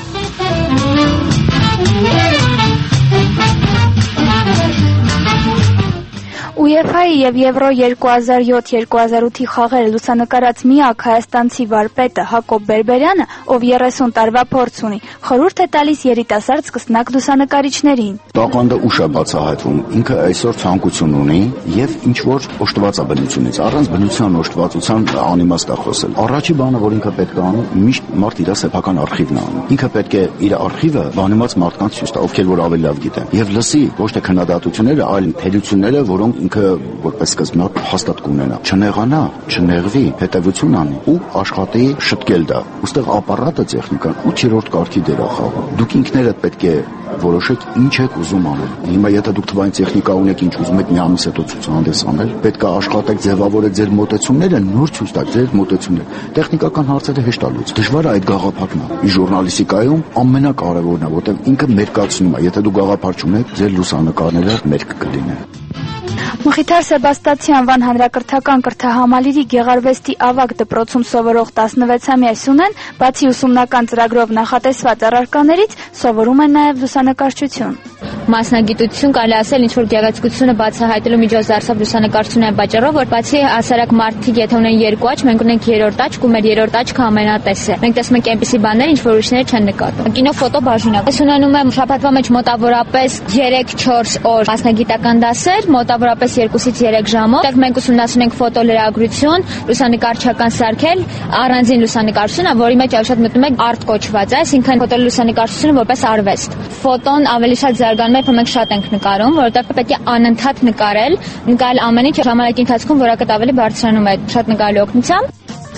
ՈՒԵՖԱ-ի եւ Եվրո երկու հազար յոթ երկու հազար ութի խաղերը լուսանկարած միակ հայաստանցի վարպետը Հակոբ Բերբերյանը, ով երեսուն տարվա փորձ ունի, խորհուրդ է տալիս երիտասարդ սկսնակ լուսանկարիչներին։ Տաղանդը ուշ է բացահայտվում, ինքը այսօր ցանկություն ունի եւ ինչ որ օժտված է բնությունից, առանց բնության օժտվածության անիմաստ է խոսել։ Առաջի բանը, որ ինքը պետք է անի, միշտ մարդ իր սեփական արխիվն է անում։ Ինքը պետք է իր արխիվը բանիմաց մարդկանց ցույց տա, ովքեր որ ավելի լավ գիտեն, եւ լսի ոչ թե քննադատությունները, այլ թերությունները, որոնք ինքը որպես սկզբնակ հաստատ կունենա։ Չնեղանա, չնեղվի, հետևություն անի ու աշխատի շտկել դա։ Ոստեղ ապարատը տեխնիկան ութերորդ կարգի դեր է խաղում։ Դուք ինքներդ պետք է որոշեք ինչ եք ուզում անել։ Հիմա եթե դուք թվային տեխնիկա ունեք, ինչ ուզում եք մի ամիս հետո ցուցահանդես անել, պետք է աշխատեք ձևավորեք ձեր մոտեցումները, նոր ցույց տաք ձեր մոտեցումները։ Տեխնիկական հարցերը հեշտ է լուծվում։ Դժվարը այդ գաղափարն է։ Ի ժուրնալիստիկայում ամենակարևորն է, որտեղ ինքը մերկացնում է։ Եթե դու գաղափար չունեք, ձեր լուսանկարները մերկ կլինեն։ Մխիթար Սեբաստիացի անվան հանրակրթական կրթահամալիրի Գեղարվեստի ավագ դպրոցում սովորող տասնվեցամյա Սյունեն, բացի ուսումնական ծրագրով նախատեսված առարկաներից, սովորում է նաև լուսանկարչություն։ Մասնագիտություն կարելի ասել ինչ որ գեղեցկությունը բացահայտելու միջոց դարձավ լուսանկարչությունը պատճառով, որ բացի հասարակ մարդիկ եթե ունեն երկու աչք, մենք ունենք երրորդ աչք ու մեր երրորդ աչքը ամենատես է։ Մենք տեսնում ենք այնպիսի բաներ, ինչ որ ուրիշները չեն նկատում։ Կինո ֆոտո բաժինը։ Ես ունենում եմ շաբաթվա մեջ մոտավորապես երեք-չորս օր մասնագիտական դասեր, մոտավորապես երկուսից երեք ժամով։ Այդտեղ մենք ուսումնասիրում ենք ֆոտոլրագրություն, լուսանկարչական սարքել, առանձին լուսանկարչությունը, որի մեջ ավելի շատ մտնում է արտ կոչված, այսինքն ֆոտոլուսանկարչությունը որպես արվեստ։ Ֆոտոն ավելի շատ զարգանում է, որ մենք շատ ենք նկարում, որովհետև պետք է անընդհատ նկարել, նկարել ամեն ինչ ժամանակի ընթացքում որակը ավելի բարձրանում է շատ նկարելու օգնությամբ։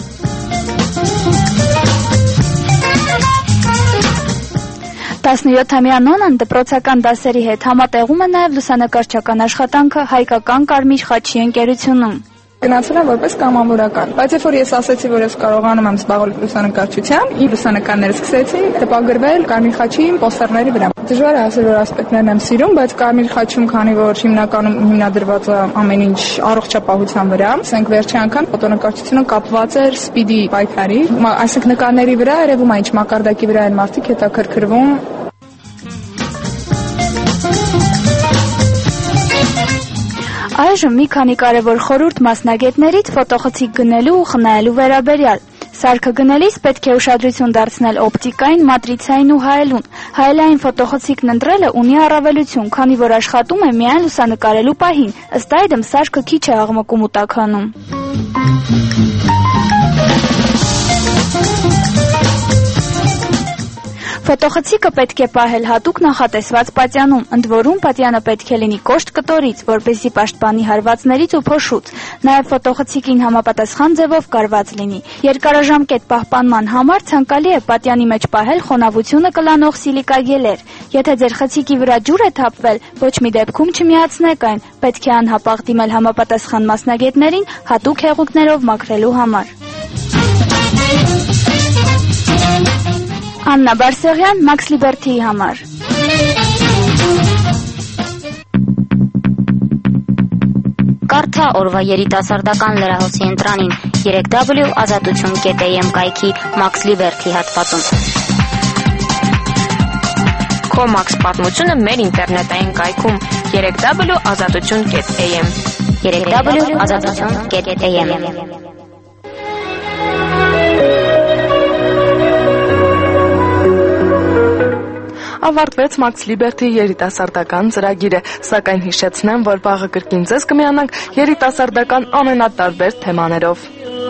տասնյոթամյա Նոնան դպրոցական դասերի հետ համատեղում է նաև լուսանկարչական աշխատանքը հայկական Կարմիր խաչի ընկերությունում։ Գնացել եմ որպես կամավորական, բայց երբ որ ես ասացի, որ ես կարողանում եմ զբաղվել լուսանկարչությամբ, իմ լուսանկարները սկսեցին տպագրվել Կարմիր խաչի պոստերների վրա։ Դժվար է ասել, որ ասպետներն եմ սիրում, բայց Կարմիր խաչում, քանի որ հիմնականում հիմնադրված է ամեն ինչ առողջապահության վրա, ասենք վերջի անգամ ֆոտոնկարչությունը կապված էր սպիդի պայքարի, այսինքն նկարների վրա երևում է ինչ մակարդակի վրա են մարդիկ հետաքրքրվում։ Այժմ մի քանի կարևոր խորհուրդ մասնագետներից ֆոտոխցիկ գնելու ու խնայելու վերաբերյալ։ Սարքը գնելիս պետք է ուշադրություն դարձնել օպտիկային, մատրիցային ու հայելուն։ Հայելային ֆոտոխցիկն ընտրելը ունի առավելություն, քանի որ աշխատում է միայն լուսանկարելու պահին։ Ըստ այդմ սարքը քիչ է աղմկում ու տաքանում։ Ֆոտոխցիկը պետք է պահել հատուկ նախատեսված պատյանում, ընդ որում պատյանը պետք է լինի կոշտ կտորից, որպեսզի պաշտպանի հարվածներից ու փոշուց։ Նաև ֆոտոխցիկին համապատասխան ձևով կարված լինի։ Երկարաժամկետ պահպանման համար ցանկալի է պատյանի մեջ պահել խոնավությունը կլանող սիլիկագելեր։ Եթե ձեր խցիկի վրա ջուր է թափվել, ոչ մի դեպքում չմիացնեք այն, պետք է անհապաղ դիմել համապատասխան մասնագետներին հատուկ հեղուկներով մաքրելու համար։ Աննա Բարսեղյան, Max Liberty-ի համար։ Կարդա օրվա երիտասարդական լրահոսի ընտրանին երեք w ազատություն կետ a m կայքի Max Liberty հատվածում։ Քո Max պատմությունը մեր ինտերնետային կայքում երեք w ազատություն կետ a m երեք w ազատություն կետ a m Ավարտվեց Max Liberty-ի երիտասարդական ծրագիրը, սակայն հիշեցնեմ, որ վաղը կրկին ձեզ կմիանանք երիտասարդական ամենատարբեր թեմաներով։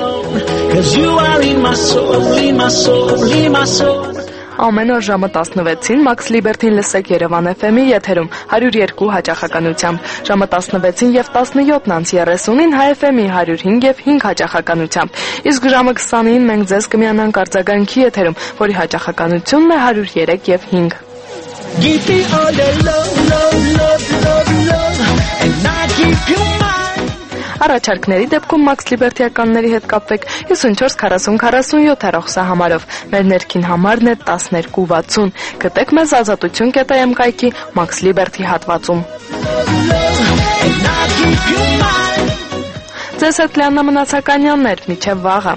Ամեն օր ժամը տասնվեցին Max Liberty-ին լսեք Երևան F M-ի եթերում հարյուր երկու հաճախականությամբ, ժամը տասնվեցին և տասնյոթ անց երեսունին Հայ F M-ի հարյուր հինգ և հինգ հաճախականությամբ, իսկ ժամը քսանին մենք ձեզ կմիանանք արձագանքի եթերում, որի հաճախականությունն է հարյուր երեք և հինգ։ Give me all the love, love, love, love, love, and I keep you mine. Առաջարկների դեպքում Max Liberty-ականների հետ կապվեք հիսունչորս քառասուն քառասունյոթ հեռախոսահամարով։ Մեր ներքին համարն է տասներկու վաթսուն։ Գտեք մեզ ազատություն կետ a m կայքի Max Liberty հատվածում։ Ձեզ հետ Լիաննա Մնացականյանն էր, մինչև վաղը։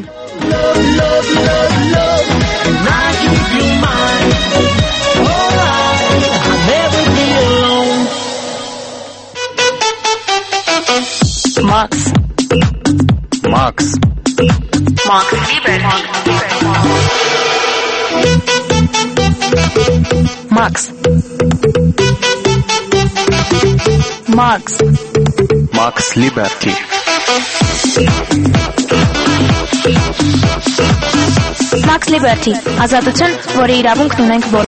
Max. Max. Max Liberty. Max. Max. Max Liberty. Max Liberty, ազատություն, որի իրավունքն ունենք բոլորը։